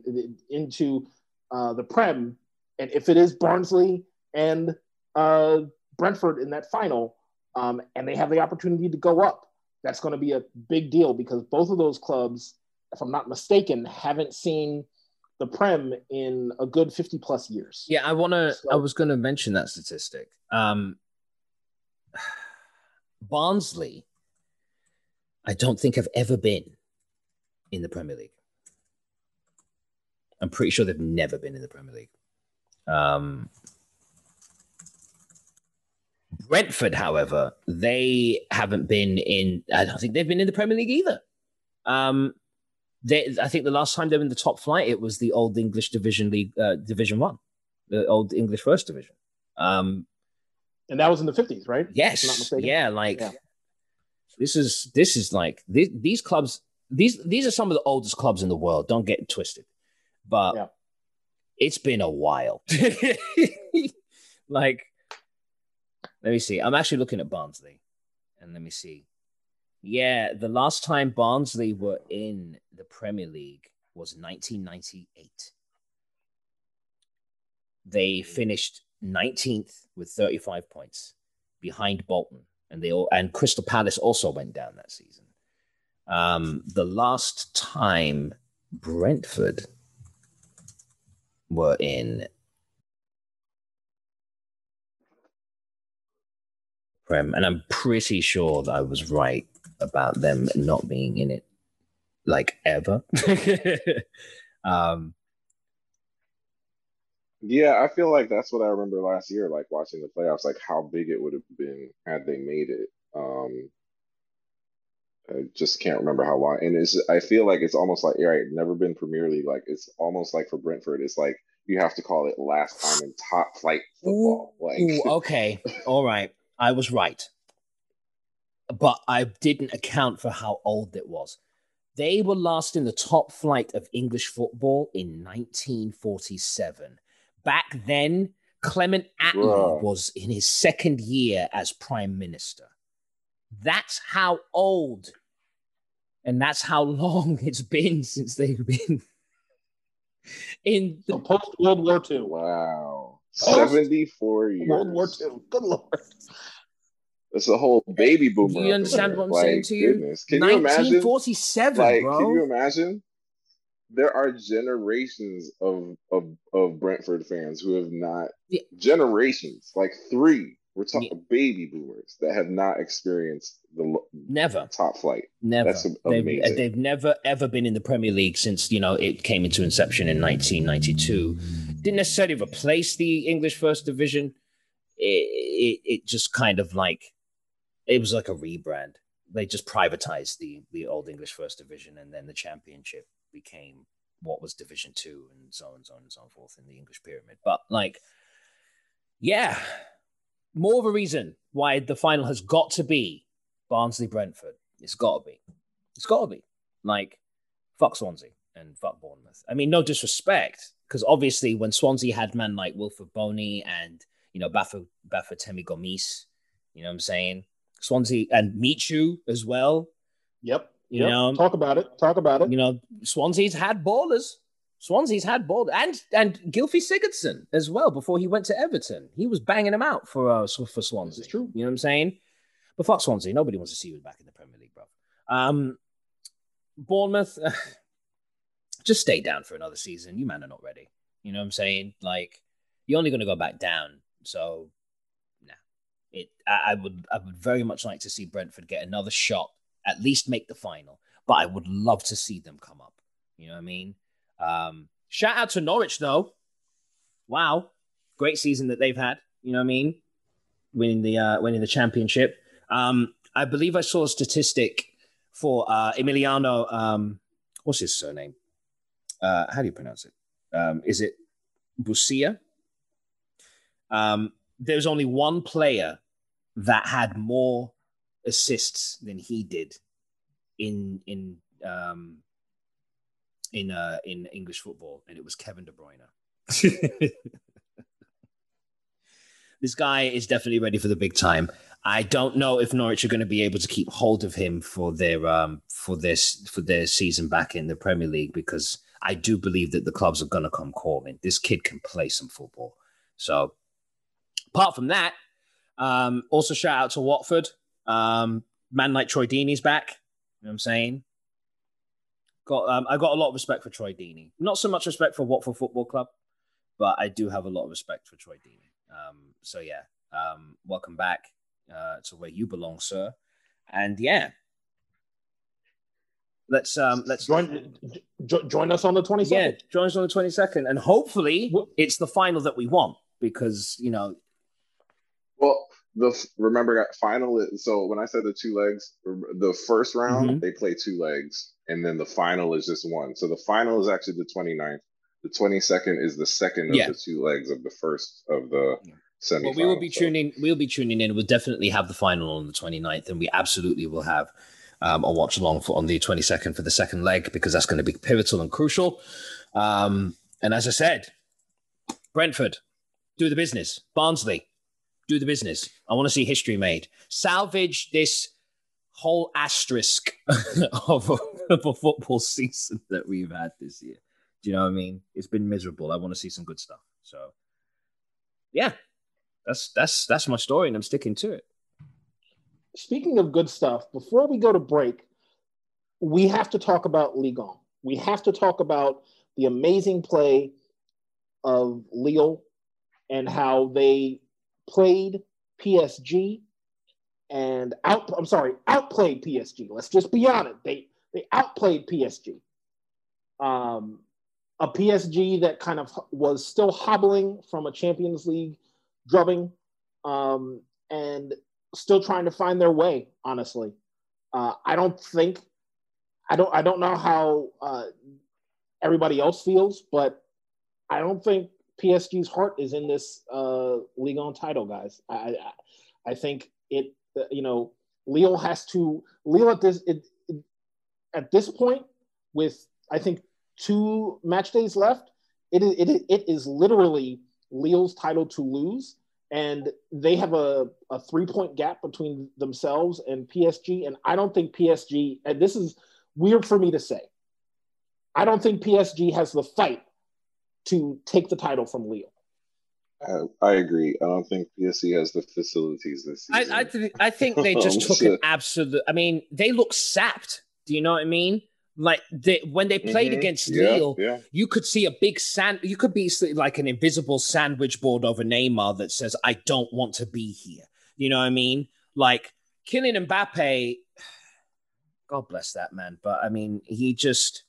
the Prem, and if it is Barnsley and Brentford in that final, and they have the opportunity to go up, that's going to be a big deal because both of those clubs, if I'm not mistaken, haven't seen the Prem in a good 50 plus years. Yeah, I was going to mention that statistic. Barnsley, I don't think have ever been in the Premier League. I'm pretty sure they've never been in the Premier League. Brentford, however, they haven't been in. I don't think they've been in the Premier League either. I think the last time they were in the top flight, it was the old English Division League, Division 1, the old English First Division. And that was in the 50s, right? Yes. Yeah, This is like these clubs. These are some of the oldest clubs in the world. Don't get it twisted, but It's been a while. Like Let me see. I'm actually looking at Barnsley. And let me see. Yeah, the last time Barnsley were in the Premier League was 1998. They finished 19th with 35 points behind Bolton. And Crystal Palace also went down that season. The last time Brentford were in Prem, and I'm pretty sure that I was right about them not being in it, like, ever. Yeah, I feel like that's what I remember last year, like watching the playoffs, like how big it would have been had they made it. I just can't remember how long. And I feel like it's almost like, right, never been Premier League. Like it's almost like for Brentford, it's like you have to call it last time in top flight football. Ooh, okay. All right. I was right. But I didn't account for how old it was. They were last in the top flight of English football in 1947. Back then, Clement Attlee was in his second year as Prime Minister. That's how old and that's how long it's been since they've been in the post-World War II. Wow. 74 years. World War II. Good Lord. It's a whole baby boomer. Do you understand what I'm like, saying to you? Goodness. Can 1947, you imagine? bro. Can you imagine? There are generations of Brentford fans who have not generations, like 3. We're talking baby boomers that have not experienced the top flight. Never. That's amazing. They've never ever been in the Premier League since it came into inception in 1992. Didn't necessarily replace the English First Division. It just kind of like it was like a rebrand. They just privatized the old English First Division, and then the Championship became what was Division 2, and so on and so on and so forth in the English pyramid. But more of a reason why the final has got to be Barnsley-Brentford. It's got to be. It's got to be. Fuck Swansea and fuck Bournemouth. I mean, no disrespect, because obviously when Swansea had men like Wilfred Boney and, Bafétimbi Gomis, you know what I'm saying? Swansea and Michu as well. Yep. You know, talk about it. Swansea's had ballers. And Gylfi Sigurdsson as well before he went to Everton. He was banging him out for Swansea. It's true. You know what I'm saying? But fuck Swansea. Nobody wants to see you back in the Premier League, bro. Bournemouth, just stay down for another season. You man are not ready. You know what I'm saying? You're only going to go back down. So, nah. I would very much like to see Brentford get another shot, at least make the final. But I would love to see them come up. You know what I mean? Shout out to Norwich, though. Wow. Great season that they've had. You know what I mean? Winning the championship. I believe I saw a statistic for Emiliano. What's his surname? How do you pronounce it? Is it Busia? There's only one player that had more assists than he did in English football, and it was Kevin De Bruyne. This guy is definitely ready for the big time. I don't know if Norwich are going to be able to keep hold of him for their season back in the Premier League, because I do believe that the clubs are going to come calling. This kid can play some football. So apart from that, also shout out to Watford. Man like Troy Deeney's back. You know what I'm saying? I got a lot of respect for Troy Deeney. Not so much respect for Watford Football Club, but I do have a lot of respect for Troy Deeney. Welcome back to where you belong, sir. And let's join us on the 22nd. Yeah, join us on the 22nd, and hopefully it's the final that we want, because Well, remember final. So when I said the 2 legs, the first round they play 2 legs, and then the final is just one. So the final is actually the 29th. The 22nd is the second of the 2 legs of the first of the semifinal. Well, we'll be tuning in. We'll definitely have the final on the 29th, and we absolutely will have a watch along on the 22nd for the second leg, because that's going to be pivotal and crucial. And as I said, Brentford, do the business. Barnsley, Do the business. I want to see history made. Salvage this whole asterisk of a football season that we've had this year. Do you know what I mean? It's been miserable. I want to see some good stuff. So, yeah, that's my story, and I'm sticking to it. Speaking of good stuff, before we go to break, we have to talk about Ligue 1. We have to talk about the amazing play of Lille and how they played PSG and outplayed PSG. Let's just be honest. They outplayed PSG. A PSG that kind of was still hobbling from a Champions League drubbing, and still trying to find their way, honestly. I don't know how everybody else feels, but I don't think PSG's heart is in this Ligue 1 title, guys. I think it. Lille at this point, with I think 2 match days left, it is literally Lille's title to lose, and they have a 3-point gap between themselves and PSG. And I don't think PSG, and this is weird for me to say, I don't think PSG has the fight to take the title from Lille. I agree. I don't think PSG has the facilities this season. I think they just took an absolute. I mean, they look sapped. Do you know what I mean? Like when they played against Lille, you could see a big You could be like an invisible sandwich board over Neymar that says, "I don't want to be here." You know what I mean? Like Kylian Mbappe. God bless that man, but I mean, he just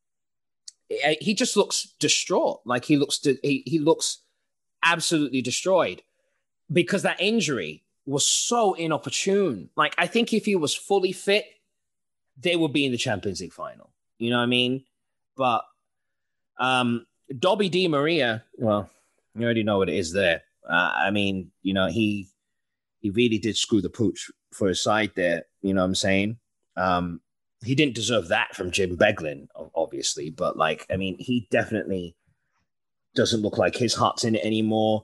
looks distraught. Like he looks absolutely destroyed because that injury was so inopportune. Like I think if he was fully fit, they would be in the Champions League final. You know what I mean? But Dobby Di Maria, well, you already know what it is there. I mean, he really did screw the pooch for his side there. You know what I'm saying? He didn't deserve that from Jim Beglin, obviously. But, like, I mean, he definitely doesn't look like his heart's in it anymore.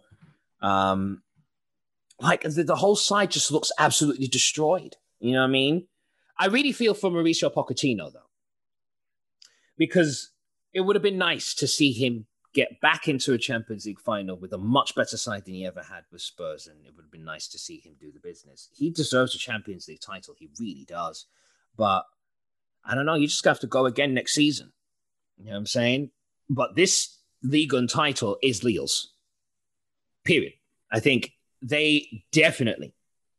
Like, the whole side just looks absolutely destroyed. You know what I mean? I really feel for Mauricio Pochettino, though, because it would have been nice to see him get back into a Champions League final with a much better side than he ever had with Spurs, and it would have been nice to see him do the business. He deserves a Champions League title. He really does. But I don't know. You just have to go again next season. You know what I'm saying? But this Ligue 1 title is Lille's. Period. I think they definitely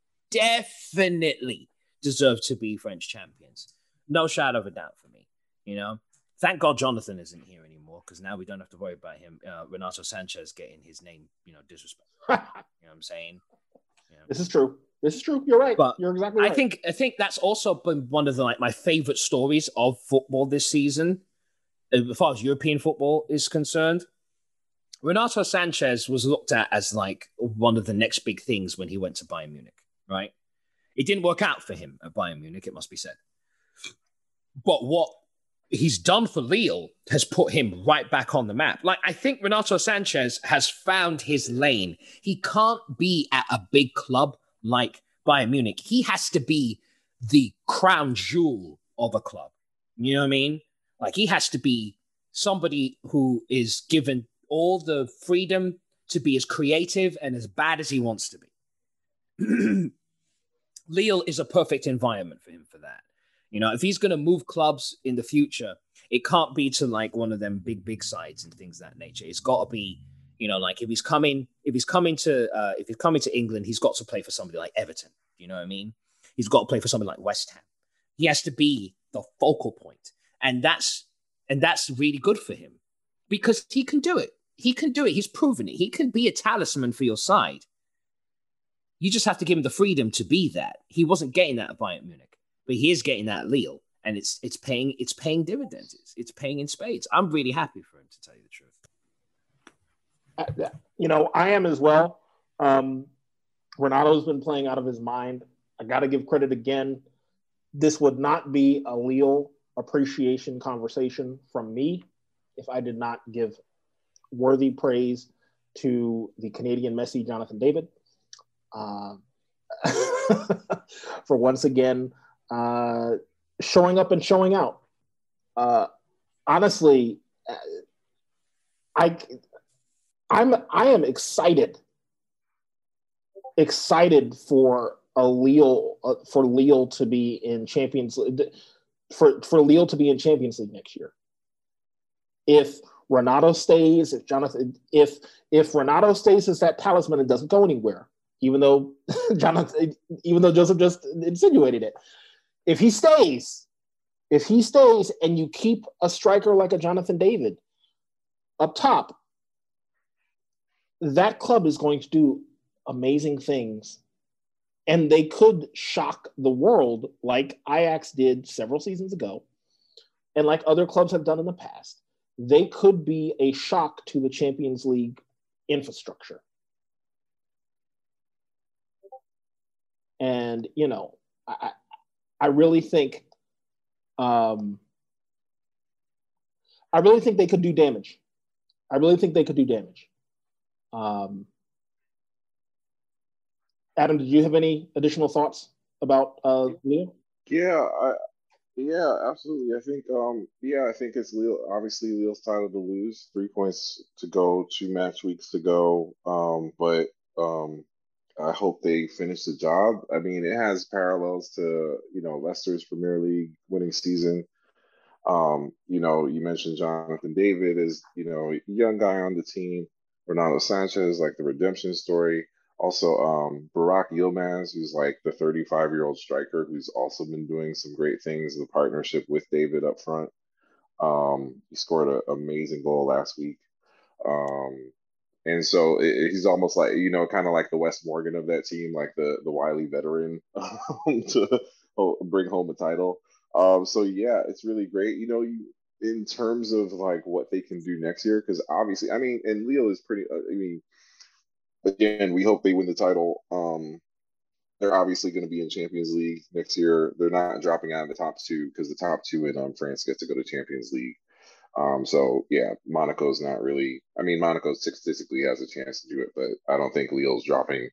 deserve to be French champions. No shadow of a doubt for me. Thank God Jonathan isn't here anymore, because now we don't have to worry about him. Renato Sanchez getting his name, disrespected. You know what I'm saying? This is true. You're right. But you're exactly right. I think that's also been one of the my favorite stories of football this season, as far as European football is concerned. Renato Sanchez was looked at as like one of the next big things when he went to Bayern Munich, right? It didn't work out for him at Bayern Munich, it must be said. But what he's done for Lille has put him right back on the map. Like, I think Renato Sanchez has found his lane. He can't be at a big club like Bayern Munich. He has to be the crown jewel of a club. You know what I mean? Like, he has to be somebody who is given all the freedom to be as creative and as bad as he wants to be. Lille is a perfect environment for him for that. If he's going to move clubs in the future, it can't be to like one of them big sides and things of that nature. It's got to be, like if he's coming to England, he's got to play for somebody like Everton. You know what I mean? He's got to play for somebody like West Ham. He has to be the focal point, and that's really good for him because he can do it. He's proven it. He can be a talisman for your side. You just have to give him the freedom to be that. He wasn't getting that at Bayern Munich, but he is getting that at Lille, and it's paying dividends. It's paying in spades. I'm really happy for him, to tell you the truth. I am as well. Renato's been playing out of his mind. I got to give credit again. This would not be a Lille appreciation conversation from me if I did not give worthy praise to the Canadian Messi, Jonathan David. uh, for once again showing up and showing out. Honestly, I am excited for Lille to be in Champions for Lille to be in Champions League next year. If Renato stays, if Renato stays as that talisman and doesn't go anywhere, even though Joseph just insinuated it, if he stays and you keep a striker like a Jonathan David up top, that club is going to do amazing things, and they could shock the world like Ajax did several seasons ago, and like other clubs have done in the past. They could be a shock to the Champions League infrastructure. And, you know, I really think they could do damage. Adam, did you have any additional thoughts about Lille? Yeah, absolutely. I think I think it's Lille, obviously Lille's title to lose, 3 points to go, 2 match weeks to go. But I hope they finish the job. I mean, it has parallels to, Leicester's Premier League winning season. You mentioned Jonathan David is, a young guy on the team. Renato Sanchez, like the redemption story. Also, Burak Yilmaz, who's like the 35-year-old striker, who's also been doing some great things in the partnership with David up front. He scored an amazing goal last week. And so he's almost like, kind of like the Wes Morgan of that team, like the wily veteran to bring home a title. So yeah, it's really great. In terms of like what they can do next year, because obviously, I mean, and Lille is pretty. Again, we hope they win the title. They're obviously going to be in Champions League next year. They're not dropping out of the top two because the top two in France get to go to Champions League. So yeah, Monaco's not really. I mean, Monaco statistically has a chance to do it, but I don't think Lille's dropping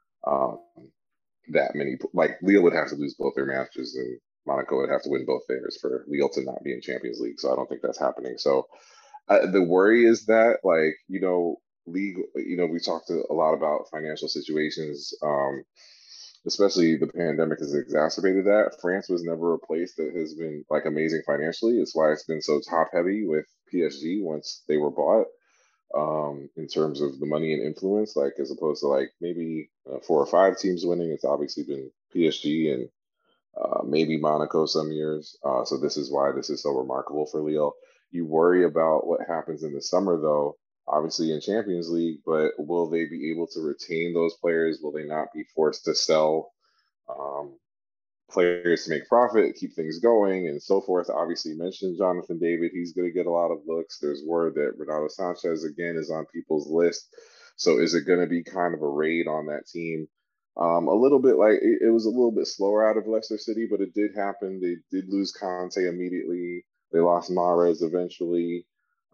that many. Like Lille would have to lose both their matches, and Monaco would have to win both theirs for Lille to not be in Champions League. So I don't think that's happening. So the worry is that, league. We talked a lot about financial situations. Especially the pandemic has exacerbated that. France was never a place that has been like amazing financially. It's why it's been so top heavy with PSG once they were bought, in terms of the money and influence, like as opposed to like maybe 4 or 5 teams winning. It's obviously been PSG and maybe Monaco some years. So this is why this is so remarkable for Lille. You worry about what happens in the summer though, obviously in Champions League, but will they be able to retain those players? Will they not be forced to sell players to make profit, keep things going, and so forth? Obviously, you mentioned Jonathan David. He's going to get a lot of looks. There's word that Renato Sanchez, again, is on people's list. So is it going to be kind of a raid on that team? A little bit like it was a little bit slower out of Leicester City, but it did happen. They did lose Conte immediately. They lost Mahrez eventually.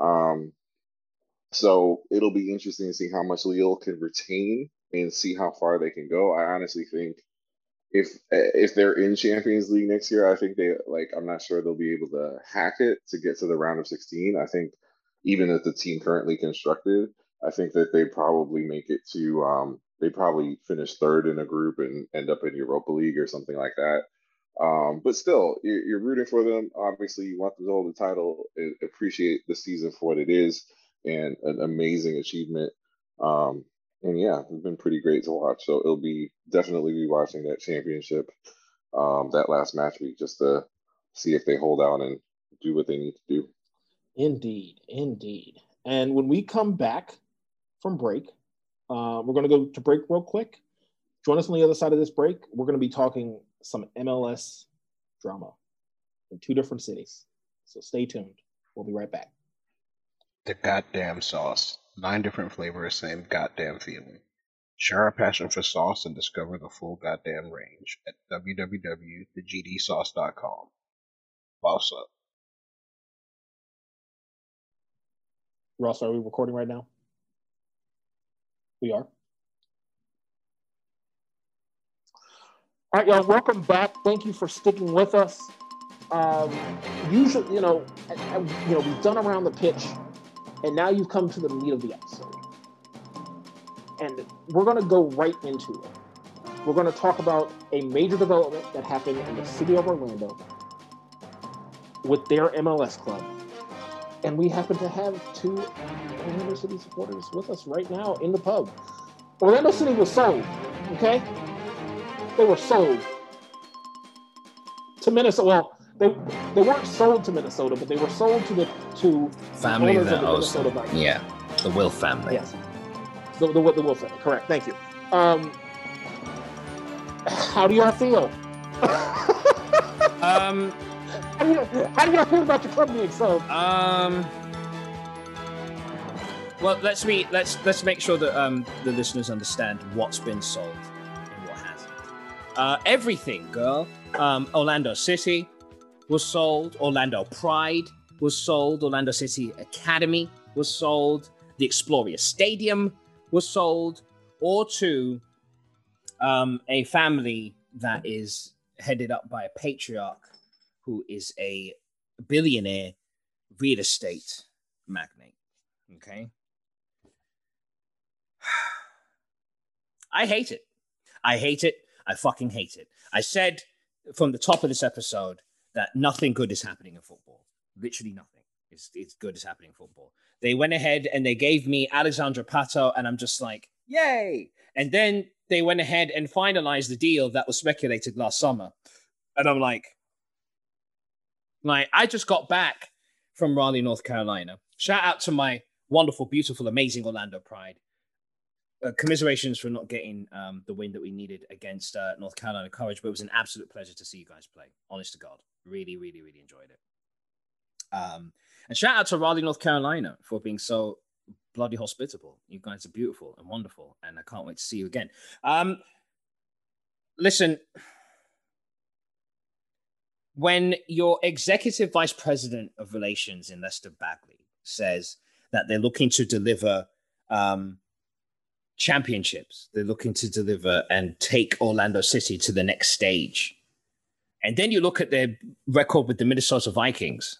So it'll be interesting to see how much Lille can retain and see how far they can go. I honestly think if they're in Champions League next year, I think I'm not sure they'll be able to hack it to get to the round of 16. I think even at the team currently constructed, I think that they probably make it to they probably finish third in a group and end up in Europa League or something like that. But still, you're rooting for them. Obviously, you want them to hold the title. Appreciate the season for what it is and an amazing achievement. And yeah, it's been pretty great to watch. So it'll be definitely be watching that championship, that last match week, just to see if they hold out and do what they need to do. Indeed. And when we come back from break, we're going to go to break real quick. Join us on the other side of this break. We're going to be talking some MLS drama in 2 different cities. So stay tuned. We'll be right back. The goddamn sauce. 9 different flavors, same goddamn feeling. Share our passion for sauce and discover the full goddamn range at www.thegdsauce.com. Boss up. Ross, are we recording right now? We are. All right, y'all, welcome back. Thank you for sticking with us. Usually, we've done around the pitch, and now you've come to the meat of the episode. And we're going to go right into it. We're going to talk about a major development that happened in the city of Orlando with their MLS club. And we happen to have two Orlando City supporters with us right now in the pub. Orlando City was sold, okay? They were sold to Minnesota. Well, they weren't sold to Minnesota, but they were sold to the family owners that of the owns Minnesota them. Vikings. Yeah, the Wilf family. Yes, the Wilf family. Correct. Thank you. How do y'all feel? How do y'all feel about your club being sold? Well, let's make sure that the listeners understand what's been sold and what hasn't. Everything, girl. Orlando City was sold. Orlando Pride was sold. Orlando City Academy was sold. The Exploria Stadium was sold, or to a family that is headed up by a patriarch who is a billionaire real estate magnate. Okay. I hate it. I hate it. I fucking hate it. I said from the top of this episode that nothing good is happening in football. Literally nothing. It's good is happening in football. They went ahead and they gave me Alexandra Pato, and I'm just like, yay! And then they went ahead and finalized the deal that was speculated last summer. And I'm like, I just got back from Raleigh, North Carolina. Shout out to my wonderful, beautiful, amazing Orlando Pride. Commiserations for not getting the win that we needed against North Carolina Courage, but it was an absolute pleasure to see you guys play. Honest to God. Really, really, really enjoyed it. And shout out to Raleigh, North Carolina for being so bloody hospitable. You guys are beautiful and wonderful, and I can't wait to see you again. Listen, when your executive vice president of relations in Lester Bagley says that they're looking to deliver championships, they're looking to deliver and take Orlando City to the next stage, and then you look at their record with the Minnesota Vikings.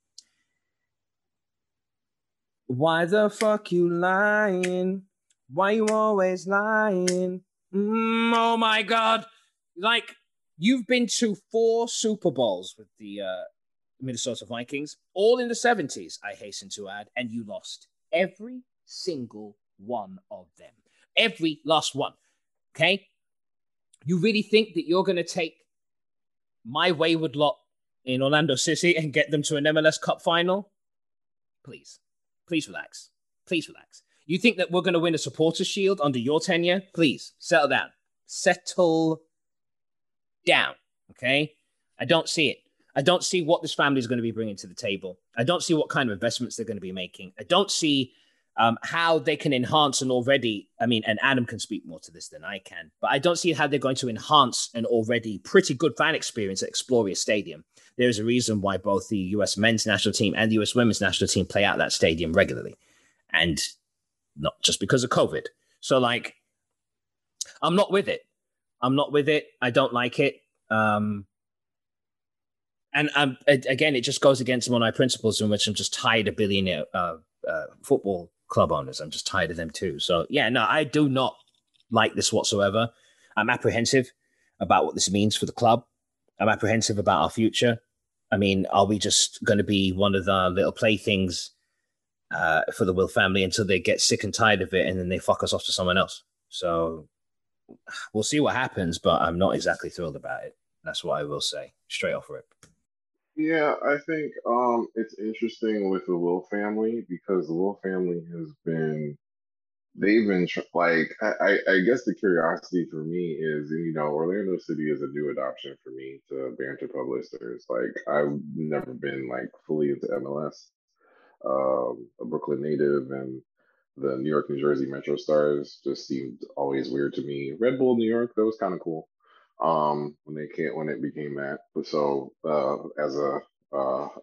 Why the fuck you lying? Why you always lying? Oh my God. Like, you've been to 4 Super Bowls with the Minnesota Vikings, all in the 70s, I hasten to add, and you lost every single one of them. Every last one. Okay? You really think that you're going to take my wayward lot in Orlando City and get them to an MLS Cup final? Please. Please relax. Please relax. You think that we're going to win a supporters shield under your tenure? Please, settle down. Settle down, okay? I don't see it. I don't see what this family is going to be bringing to the table. I don't see what kind of investments they're going to be making. I don't see how they can enhance an already, and Adam can speak more to this than I can, but I don't see how they're going to enhance an already pretty good fan experience at Exploria Stadium. There's a reason why both the U.S. men's national team and the U.S. women's national team play out that stadium regularly, and not just because of COVID. So, I'm not with it. I'm not with it. I don't like it. And again, it just goes against one of my principles in which I'm just tired of billionaire football club owners. I'm just tired of them too. So, yeah, no, I do not like this whatsoever. I'm apprehensive about what this means for the club. I'm apprehensive about our future. Are we just going to be one of the little playthings for the Wilf family until they get sick and tired of it and then they fuck us off to someone else? So we'll see what happens, but I'm not exactly thrilled about it. That's what I will say, straight off rip. Yeah, I think it's interesting with the Wilf family because the Wilf family I guess the curiosity for me is, Orlando City is a new adoption for me to banter pub listeners. I've never been fully into MLS. A Brooklyn native, and the New York, New Jersey Metro Stars just seemed always weird to me. Red Bull New York, that was kind of cool. When it became that. So as a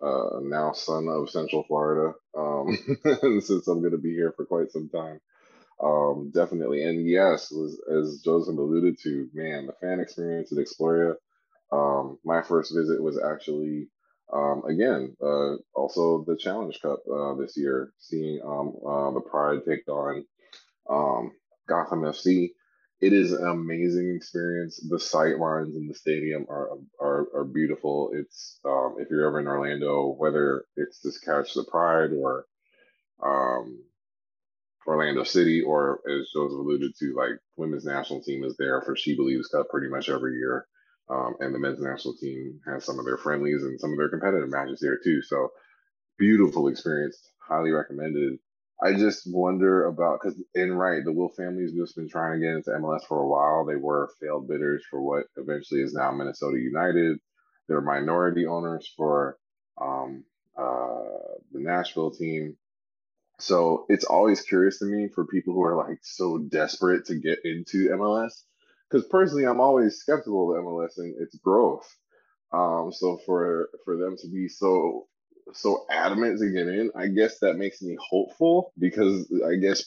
now son of Central Florida, since I'm going to be here for quite some time. Definitely. And yes, as Joseph alluded to, man, the fan experience at Exploria. My first visit was actually, again, also the Challenge Cup this year, seeing the Pride take on um, Gotham FC. It is an amazing experience. The sight lines in the stadium are beautiful. It's if you're ever in Orlando, whether it's to catch the Pride or um, Orlando City, or as Joseph alluded to, like women's national team is there for She Believes Cup pretty much every year. And the men's national team has some of their friendlies and some of their competitive matches here too. So beautiful experience, highly recommended. I just wonder about because and right, the Will family's just been trying to get into MLS for a while. They were failed bidders for what eventually is now Minnesota United. They're minority owners for um, the Nashville team. So it's always curious to me for people who are like so desperate to get into MLS. Because personally, I'm always skeptical of MLS and its growth. So for them to be so adamant to get in, I guess that makes me hopeful because I guess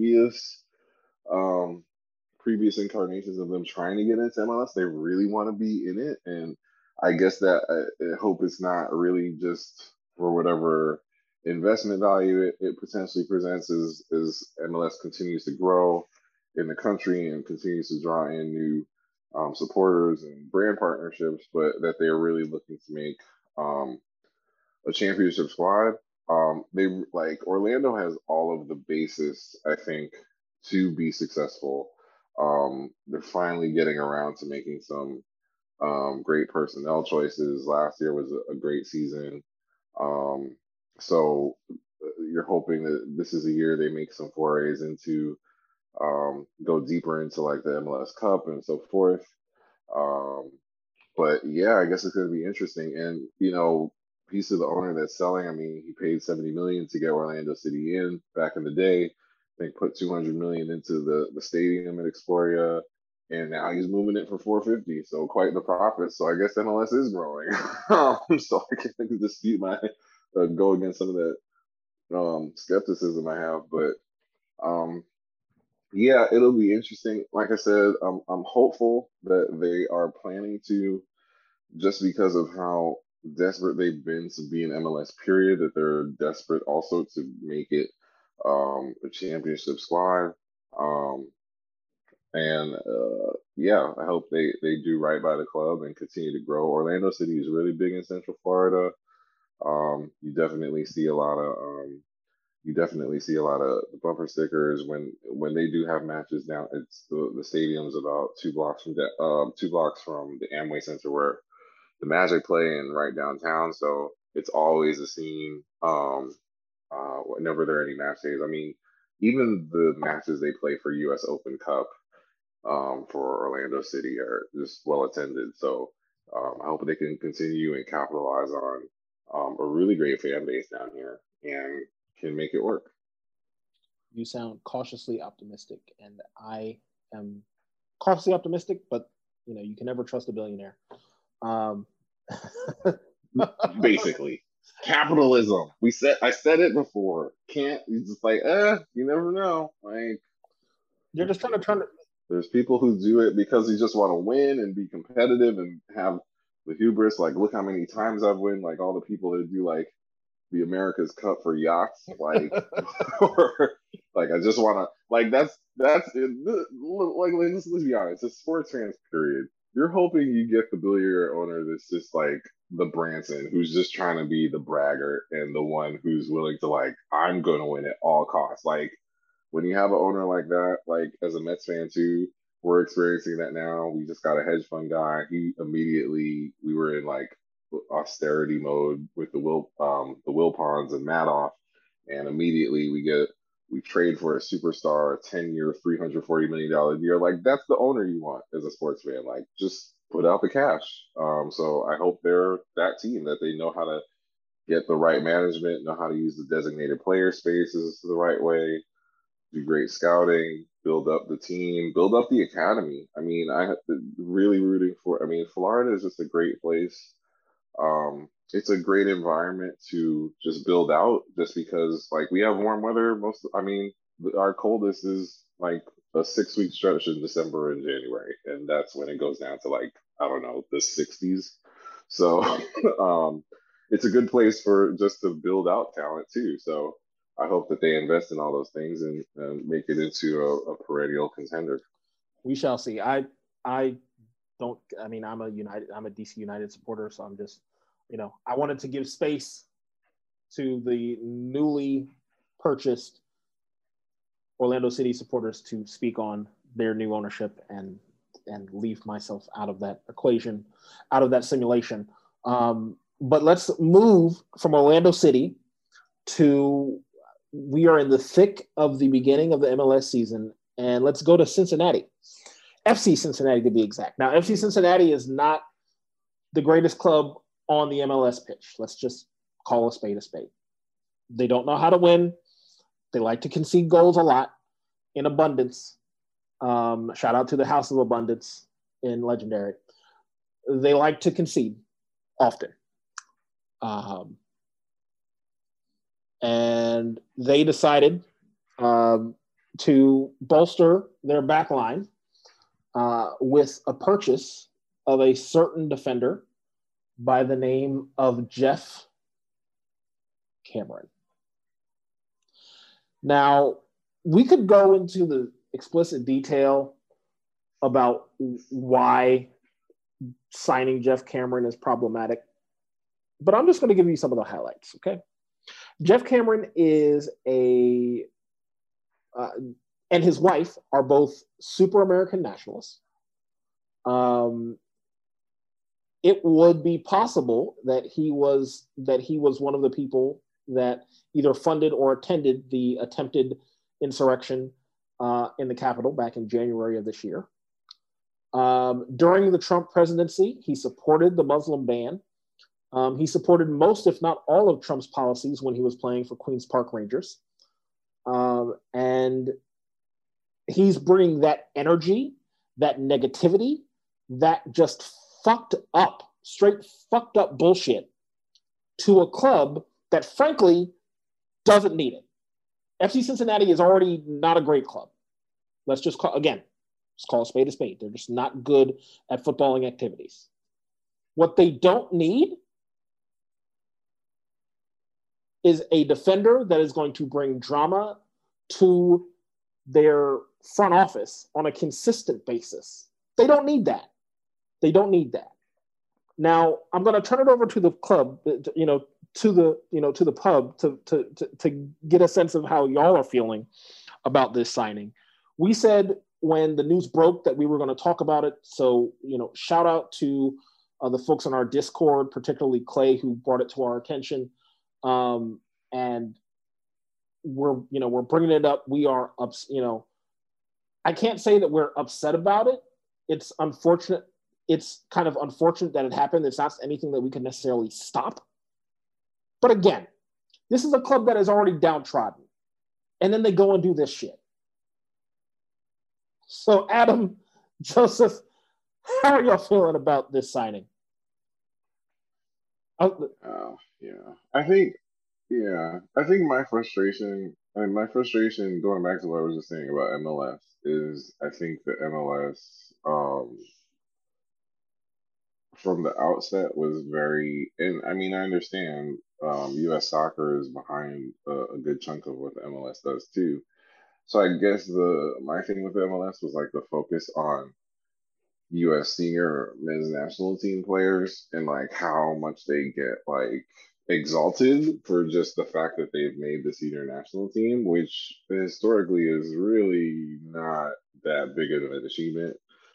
um previous incarnations of them trying to get into MLS, they really want to be in it, and I guess that I hope it's not really just for whatever investment value it potentially presents as MLS continues to grow in the country and continues to draw in new supporters and brand partnerships, but that they're really looking to make um, a championship squad. They like Orlando has all of the basis, I think, to be successful. They're finally getting around to making some great personnel choices. Last year was a great season. Um, so you're hoping that this is a year they make some forays into go deeper into like the MLS Cup and so forth. Um, but yeah, I guess it's going to be interesting. And piece of the owner that's selling. I mean, he paid 70 million to get Orlando City in back in the day. I think put 200 million into the stadium at Exploria, and now he's moving it for 450. So quite the profit. So I guess MLS is growing. So I can't dispute my go against some of that skepticism I have, but um, yeah, it'll be interesting. Like I said, I'm hopeful that they are planning to just because of how desperate they've been to be in MLS period, that they're desperate also to make it a championship squad. Um, and yeah, I hope they do right by the club and continue to grow. Orlando City is really big in Central Florida. You definitely see a lot of the bumper stickers when they do have matches down. It's the stadium's about 2 blocks from 2 blocks from the Amway Center where the Magic play and right downtown, so it's always a scene. Whenever there are any match days, I mean, even the matches they play for U.S. Open Cup for Orlando City are just well attended. So I hope they can continue and capitalize on a really great fan base down here and can make it work. You sound cautiously optimistic, and I am cautiously optimistic, but you can never trust a billionaire. Basically, capitalism. I said it before. Can't you just like you never know. Like you're just trying to. There's people who do it because you just want to win and be competitive and have the hubris. Like, look how many times I've won. Like all the people that do like the America's Cup for yachts. Like, or like I just want to. Like that's it. Like let's be honest. It's sports fans. Period. You're hoping you get the billionaire owner that's just like the Branson, who's just trying to be the braggart and the one who's willing to like, I'm going to win at all costs. Like when you have an owner like that, like as a Mets fan too, we're experiencing that now. We just got a hedge fund guy. We were in like austerity mode with the Wilpons and Madoff, and immediately we trade for a superstar, a 10-year, $340 million deal. Like that's the owner you want as a sports fan. Like just put out the cash. So I hope they're that team that they know how to get the right management, know how to use the designated player spaces the right way, do great scouting, build up the team, build up the academy. I mean, I really rooting for. I mean, Florida is just a great place. It's a great environment to just build out, just because like we have warm weather. I mean, our coldest is like a 6 week stretch in December and January, and that's when it goes down to like I don't know the 60s. So it's a good place for just to build out talent too. So I hope that they invest in all those things and make it into a perennial contender. We shall see. I don't. I mean, I'm a DC United supporter, so I'm just, I wanted to give space to the newly purchased Orlando City supporters to speak on their new ownership and leave myself out of that equation, out of that simulation. But let's move from Orlando City to, we are in the thick of the beginning of the MLS season, and let's go to Cincinnati. FC Cincinnati to be exact. Now, FC Cincinnati is not the greatest club on the MLS pitch. Let's just call a spade a spade. They don't know how to win. They like to concede goals a lot in abundance. Shout out to the House of Abundance in Legendary. They like to concede often. And they decided to bolster their back line with a purchase of a certain defender by the name of Geoff Cameron. Now, we could go into the explicit detail about why signing Geoff Cameron is problematic, but I'm just going to give you some of the highlights, okay? Geoff Cameron is and his wife are both super American nationalists. It would be possible that he was one of the people that either funded or attended the attempted insurrection in the Capitol back in January of this year. During the Trump presidency, he supported the Muslim ban. He supported most, if not all, of Trump's policies when he was playing for Queens Park Rangers. And he's bringing that energy, that negativity, that just straight fucked up bullshit to a club that frankly doesn't need it. FC Cincinnati is already not a great club. Let's call a spade a spade. They're just not good at footballing activities. What they don't need is a defender that is going to bring drama to their front office on a consistent basis. They don't need that. Now, I'm going to turn it over to the club, to the pub to get a sense of how y'all are feeling about this signing. We said when the news broke that we were going to talk about it. So, shout out to the folks on our Discord, particularly Clay, who brought it to our attention. And we're bringing it up. We are up, I can't say that we're upset about it. It's unfortunate. It's kind of unfortunate that it happened. It's not anything that we can necessarily stop. But again, this is a club that is already downtrodden. And then they go and do this shit. So Adam, Joseph, how are y'all feeling about this signing? I think my frustration going back to what I was just saying about MLS is I think the MLS from the outset was very, and I mean, I understand US soccer is behind a good chunk of what the MLS does too. So I guess my thing with the MLS was like the focus on US senior men's national team players and like how much they get like exalted for just the fact that they've made the senior national team, which historically is really not that big of an achievement.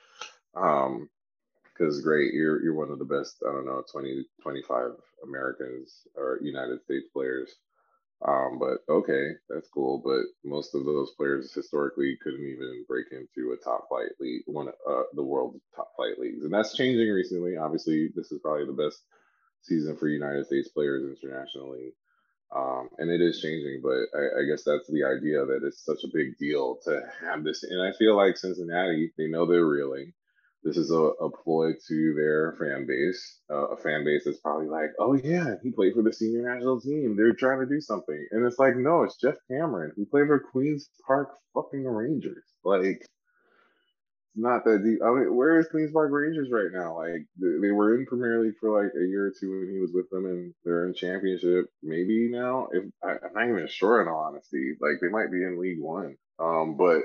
Because great, you're one of the best, I don't know, 20, 25 Americans or United States players. But okay, that's cool. But most of those players historically couldn't even break into a top flight league, one of the world's top flight leagues, and that's changing recently. Obviously, this is probably the best season for United States players internationally, and it is changing. But I guess that's the idea that it's such a big deal to have this, and I feel like Cincinnati, they know they're reeling. this is a ploy to their fan base, a fan base that's probably like, oh yeah, he played for the senior national team. They're trying to do something, and it's like, no, it's Jeff Cameron who played for Queens Park fucking Rangers. Like, not that deep. I mean, where is Queens Park Rangers right now? Like they were in Premier League for like a year or two when he was with them, and they're in Championship maybe now. If I'm not even sure, in all honesty, like they might be in League One. But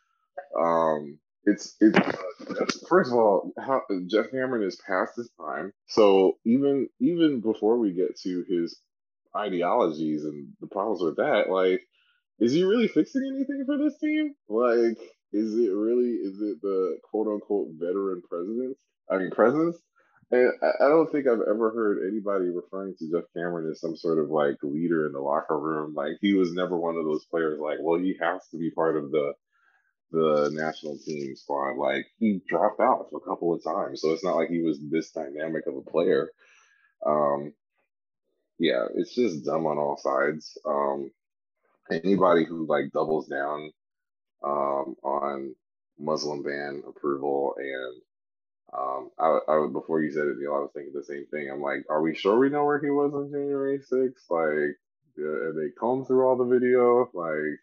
it's first of all, how Jeff Cameron is past his prime. So even before we get to his ideologies and the problems with that, like, is he really fixing anything for this team? Like, is it the quote unquote veteran presence? And I don't think I've ever heard anybody referring to Jeff Cameron as some sort of like leader in the locker room. Like he was never one of those players like, well, he has to be part of the national team squad. Like he dropped out a couple of times. So it's not like he was this dynamic of a player. Um, yeah, it's just dumb on all sides. Anybody who like doubles down on Muslim ban approval and before you said it, Neil, I was thinking the same thing. I'm like, are we sure we know where he was on January 6th? Like, they combed through all the video. Like,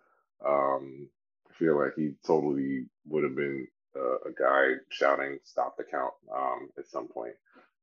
I feel like he totally would have been a guy shouting "Stop the count" at some point.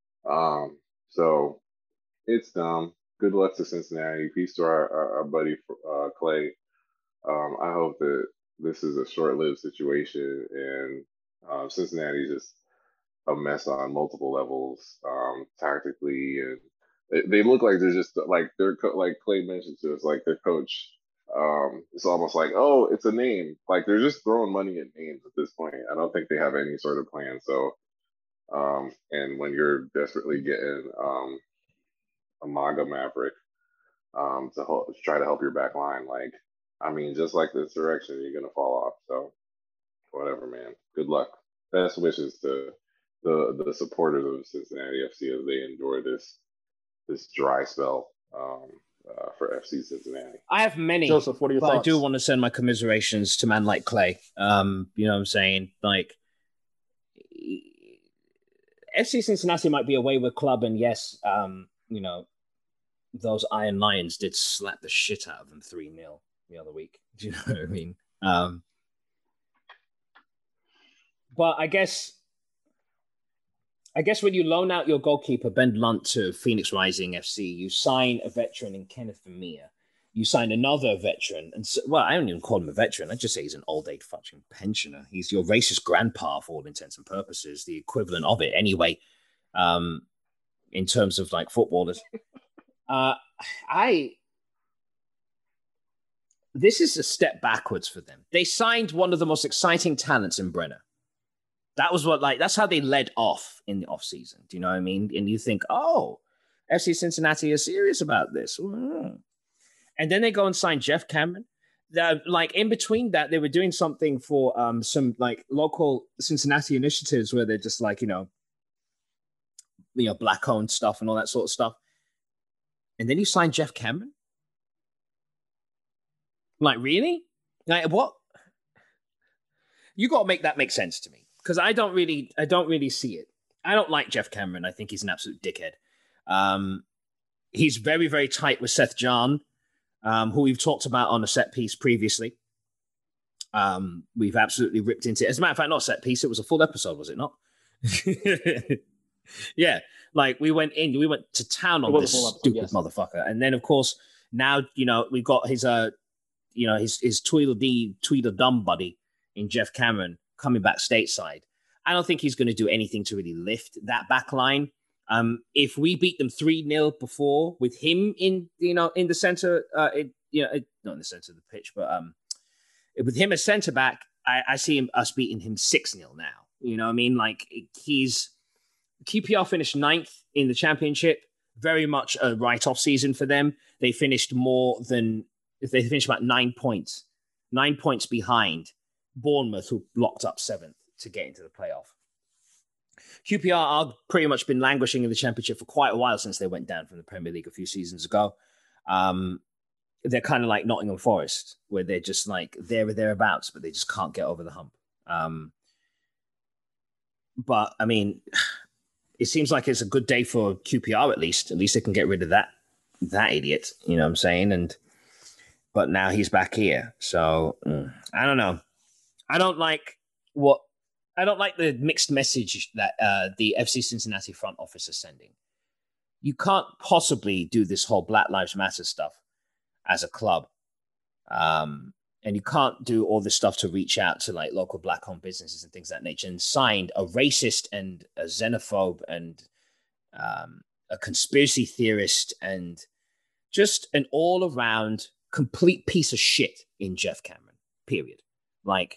So it's dumb. Good luck to Cincinnati. Peace to our buddy Clay. I hope that this is a short-lived situation and Cincinnati just a mess on multiple levels, tactically, and they look like they're just like like Clay mentioned to us, like their coach. It's almost like, oh, it's a name. Like they're just throwing money at names at this point. I don't think they have any sort of plan. So, and when you're desperately getting a MAGA Maverick to try to help your back line, like, I mean, just like this direction, you're gonna fall off. So, whatever, man. Good luck. Best wishes to the supporters of Cincinnati FC as they endure this dry spell for FC Cincinnati. I have many, Joseph, what are your but thoughts? I do want to send my commiserations to man like Clay. You know what I'm saying? Like, FC Cincinnati might be a wayward club, and yes, you know, those Iron Lions did slap the shit out of them 3-0 the other week. Do you know what I mean? But I guess when you loan out your goalkeeper, Ben Lunt, to Phoenix Rising FC, you sign a veteran in Kenneth Vermeer. You sign another veteran. And well, I don't even call him a veteran. I just say he's an old age fucking pensioner. He's your racist grandpa for all intents and purposes, the equivalent of it anyway, in terms of like footballers. This is a step backwards for them. They signed one of the most exciting talents in Brenner. That's how they led off in the offseason. Do you know what I mean? And you think, oh, FC Cincinnati is serious about this. And then they go and sign Jeff Cameron. Like in between that, they were doing something for some like local Cincinnati initiatives where they're just like, you know, black owned stuff and all that sort of stuff. And then you sign Jeff Cameron? Like, really? Like, what? You got to make that make sense to me. Because I don't really see it. I don't like Jeff Cameron. I think he's an absolute dickhead. He's very, very tight with Seth John, who we've talked about on a set piece previously. We've absolutely ripped into it. As a matter of fact, not a set piece. It was a full episode, was it not? Yeah. Like, we went to town on this stupid motherfucker. And then, of course, now, we've got his Tweedledum buddy in Jeff Cameron coming back stateside. I don't think he's going to do anything to really lift that back line. If we beat them 3-0 before with him in the center, not in the center of the pitch, but with him as center back, I see us beating him 6-0 now. You know what I mean? Like, QPR finished 9th in the championship, very much a write-off season for them. They finished about 9 points behind Bournemouth, who locked up 7th to get into the playoff. QPR are pretty much been languishing in the championship for quite a while since they went down from the Premier League a few seasons ago. They're kind of like Nottingham Forest, where they're just like there or thereabouts, but they just can't get over the hump. But I mean, it seems like it's a good day for QPR at least. At least they can get rid of that idiot. You know what I'm saying? But now he's back here. So I don't know. I don't like the mixed message that the FC Cincinnati front office is sending. You can't possibly do this whole Black Lives Matter stuff as a club. And you can't do all this stuff to reach out to like local Black-owned businesses and things of that nature and signed a racist and a xenophobe and a conspiracy theorist and just an all-around complete piece of shit in Jeff Cameron, period. Like,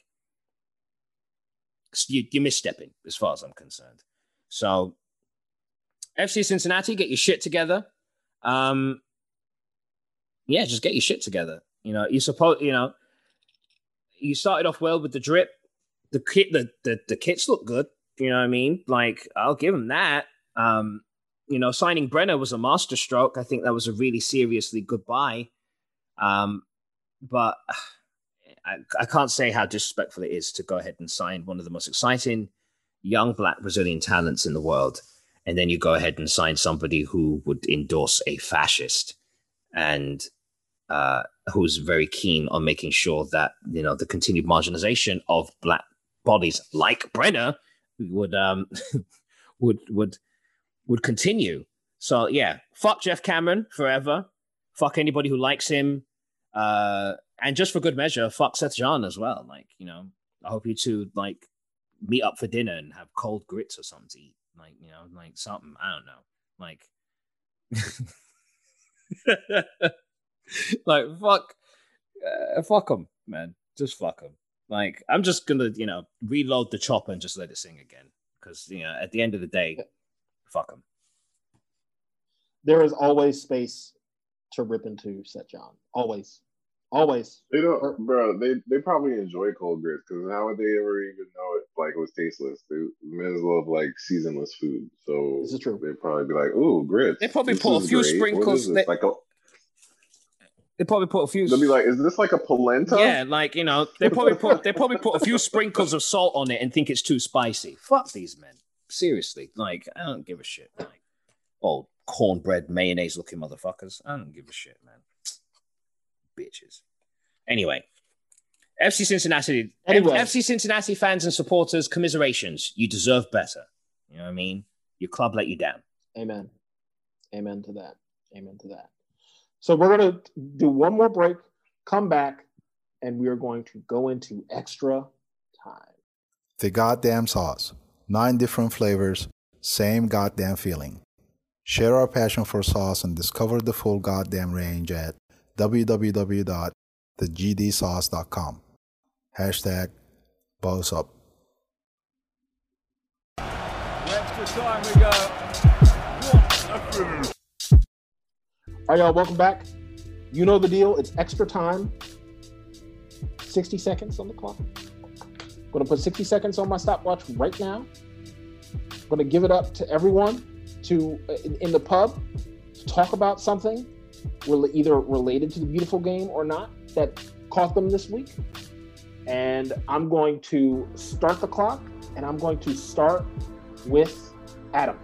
you're misstepping as far as I'm concerned. So, FC Cincinnati, get your shit together. Just get your shit together. You know, you started off well with the drip. The kits look good. You know what I mean? Like, I'll give them that. Signing Brenner was a masterstroke. I think that was a really seriously good buy. But I can't say how disrespectful it is to go ahead and sign one of the most exciting young Black Brazilian talents in the world. And then you go ahead and sign somebody who would endorse a fascist and who's very keen on making sure that, the continued marginalization of Black bodies like Brenner would continue. So yeah, fuck Jeff Cameron forever. Fuck anybody who likes him. And just for good measure, fuck Seth John as well. Like, I hope you two like meet up for dinner and have cold grits or something to eat. Like, like something, I don't know. Like, like fuck them, man. Just fuck them. Like, I'm just gonna, reload the chopper and just let it sing again. Because, at the end of the day, fuck them. There is always space to rip into Seth John. Always. They don't, bro. They probably enjoy cold grits because how would they ever even know it? Like, it was tasteless. They may as well have like seasonless food. So this is true. They'd probably be like, "Ooh, grits." They probably put a few sprinkles. They probably put a few. They'll be like, "Is this like a polenta?" Yeah, like they probably put a few sprinkles of salt on it and think it's too spicy. Fuck these men. Seriously, like, I don't give a shit. Like, old cornbread mayonnaise looking motherfuckers. I don't give a shit, man. Bitches. Anyway, FC Cincinnati fans and supporters, commiserations. You deserve better. You know what I mean? Your club let you down. Amen to that. So we're going to do one more break, come back, and we are going to go into extra time. The goddamn sauce. 9 different flavors, same goddamn feeling. Share our passion for sauce and discover the full goddamn range at www.thegdsauce.com. Hashtag boss up. Extra time we go. What a finish. All right, y'all, welcome back. You know the deal. It's extra time. 60 seconds on the clock. I'm going to put 60 seconds on my stopwatch right now. I'm going to give it up to everyone in the pub to talk about something either related to the beautiful game or not that caught them this week. And I'm going to start the clock, and I'm going to start with Adam.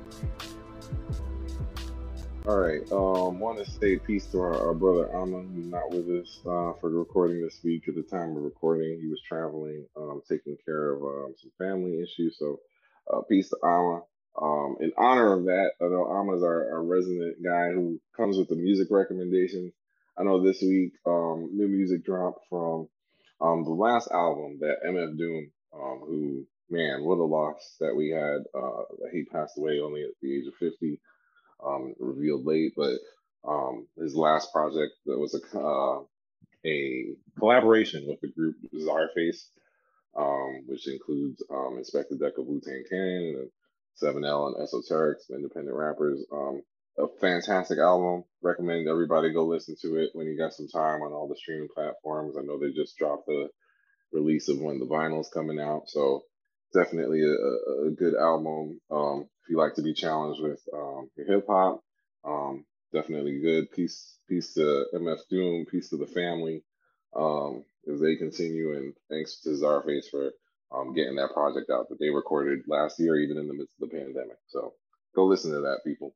All right. Want to say peace to our brother Amma, who's not with us for the recording this week. At the time of recording, he was traveling, taking care of some family issues. So, peace to Amma. In honor of that, I know Amma's our resident guy who comes with the music recommendations. I know this week, new music dropped from the last album, that MF Doom, who, man, what a loss that we had. He passed away only at the age of 50. Revealed late, but his last project that was a collaboration with the group Czarface, which includes Inspector Deck of Wu-Tang Clan and 7L and Esoteric, some independent rappers. A fantastic album. Recommend everybody go listen to it when you got some time on all the streaming platforms. I know they just dropped the release of when the vinyl's coming out, so definitely a good album. If you like to be challenged with your hip hop, definitely good. Peace to MF Doom, peace to the family as they continue, and thanks to Czarface for getting that project out that they recorded last year, even in the midst of the pandemic. So go listen to that, people.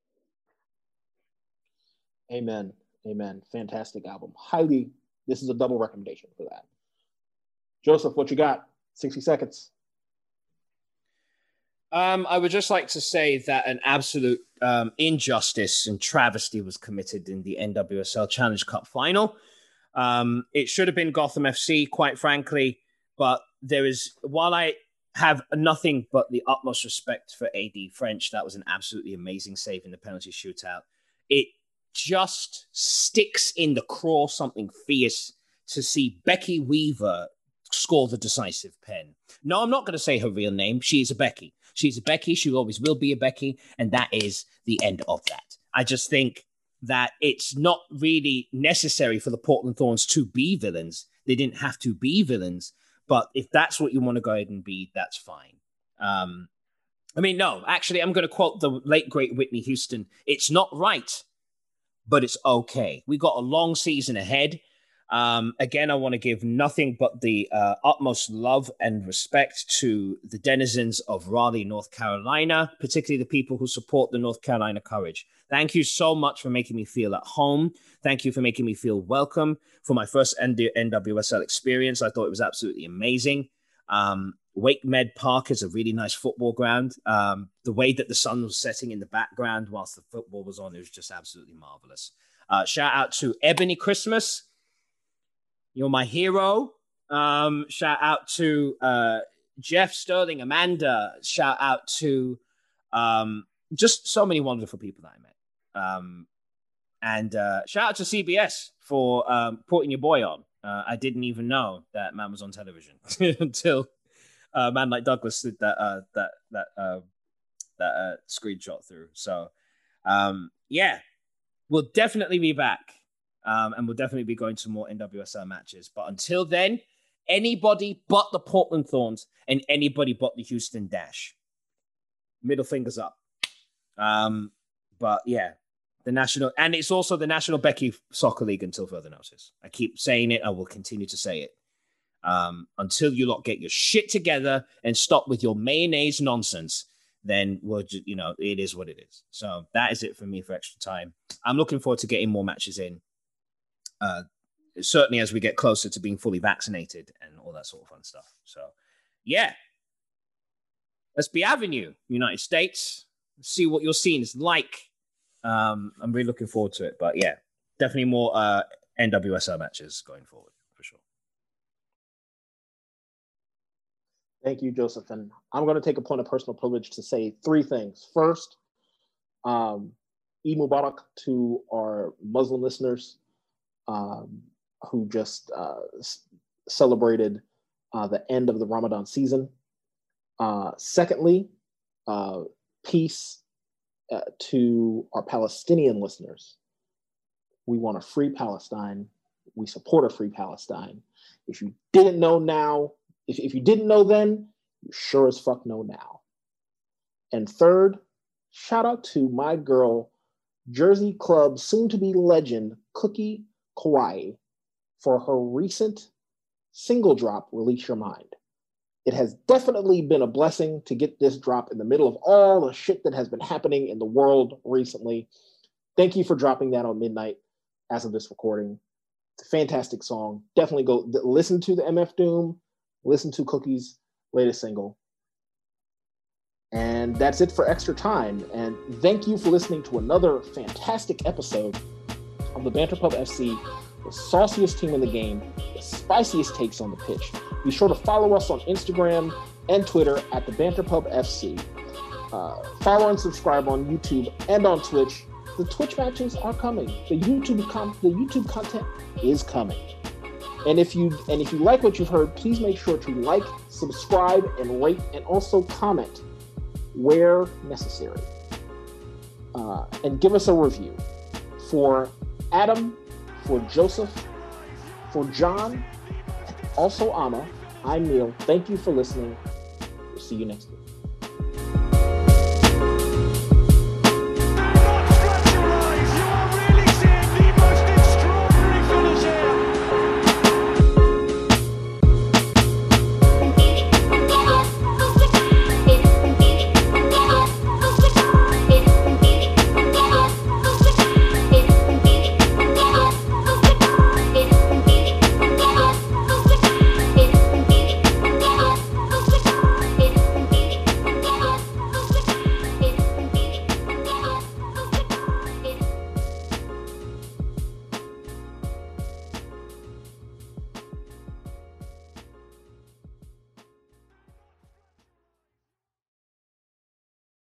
Amen. Amen. Fantastic album. Highly, this is a double recommendation for that. Joseph, what you got? 60 seconds. I would just like to say that an absolute injustice and travesty was committed in the NWSL Challenge Cup final. It should have been Gotham FC, quite frankly, but while I have nothing but the utmost respect for AD French, that was an absolutely amazing save in the penalty shootout. It just sticks in the craw something fierce to see Becky Weaver score the decisive pen. No, I'm not going to say her real name. She is a Becky. She's a Becky. She always will be a Becky. And that is the end of that. I just think that it's not really necessary for the Portland Thorns to be villains. They didn't have to be villains. But if that's what you want to go ahead and be, that's fine. No, actually, I'm going to quote the late, great Whitney Houston. It's not right, but it's okay. We got a long season ahead. Again, I want to give nothing but the utmost love and respect to the denizens of Raleigh, North Carolina, particularly the people who support the North Carolina Courage. Thank you so much for making me feel at home. Thank you for making me feel welcome. For my first NWSL experience, I thought it was absolutely amazing. Wake Med Park is a really nice football ground. The way that the sun was setting in the background whilst the football was on, it was just absolutely marvelous. Shout out to Ebony Christmas. You're my hero. Shout out to Jeff, Sterling, Amanda. Shout out to just so many wonderful people that I met. And shout out to CBS for putting your boy on. I didn't even know that man was on television until a man like Douglas did that screenshot through. So yeah, we'll definitely be back. And we'll definitely be going to more NWSL matches. But until then, anybody but the Portland Thorns and anybody but the Houston Dash. Middle fingers up. But yeah, and it's also the National Becky Soccer League until further notice. I keep saying it. I will continue to say it. Until you lot get your shit together and stop with your mayonnaise nonsense, then it is what it is. So that is it for me for Extra Time. I'm looking forward to getting more matches in. Certainly as we get closer to being fully vaccinated and all that sort of fun stuff. So, yeah. Let's be Avenue, United States. See what your scene is like. I'm really looking forward to it. But, yeah, definitely more NWSL matches going forward, for sure. Thank you, Joseph. And I'm going to take a point of personal privilege to say three things. First, Eid Mubarak to our Muslim listeners. Who just celebrated the end of the Ramadan season. Secondly, peace to our Palestinian listeners. We want a free Palestine. We support a free Palestine. If you didn't know now, if you didn't know then, you sure as fuck know now. And third, shout out to my girl, Jersey Club soon-to-be legend, Cookie Kauai, for her recent single drop, Release Your Mind. It has definitely been a blessing to get this drop in the middle of all the shit that has been happening in the world recently. Thank you for dropping that on midnight as of this recording. It's a fantastic song. Definitely go listen to the MF Doom, listen to Cookie's latest single. And that's it for Extra Time. And thank you for listening to another fantastic episode of the Banter Pub FC, the sauciest team in the game, the spiciest takes on the pitch. Be sure to follow us on Instagram and Twitter at the Banter Pub FC. Follow and subscribe on YouTube and on Twitch. The Twitch matches are coming. The YouTube content is coming. And if you like what you've heard, please make sure to like, subscribe, and rate, and also comment where necessary. And give us a review. For Adam, for Joseph, for John, also Amma, I'm Neil. Thank you for listening. We'll see you next week.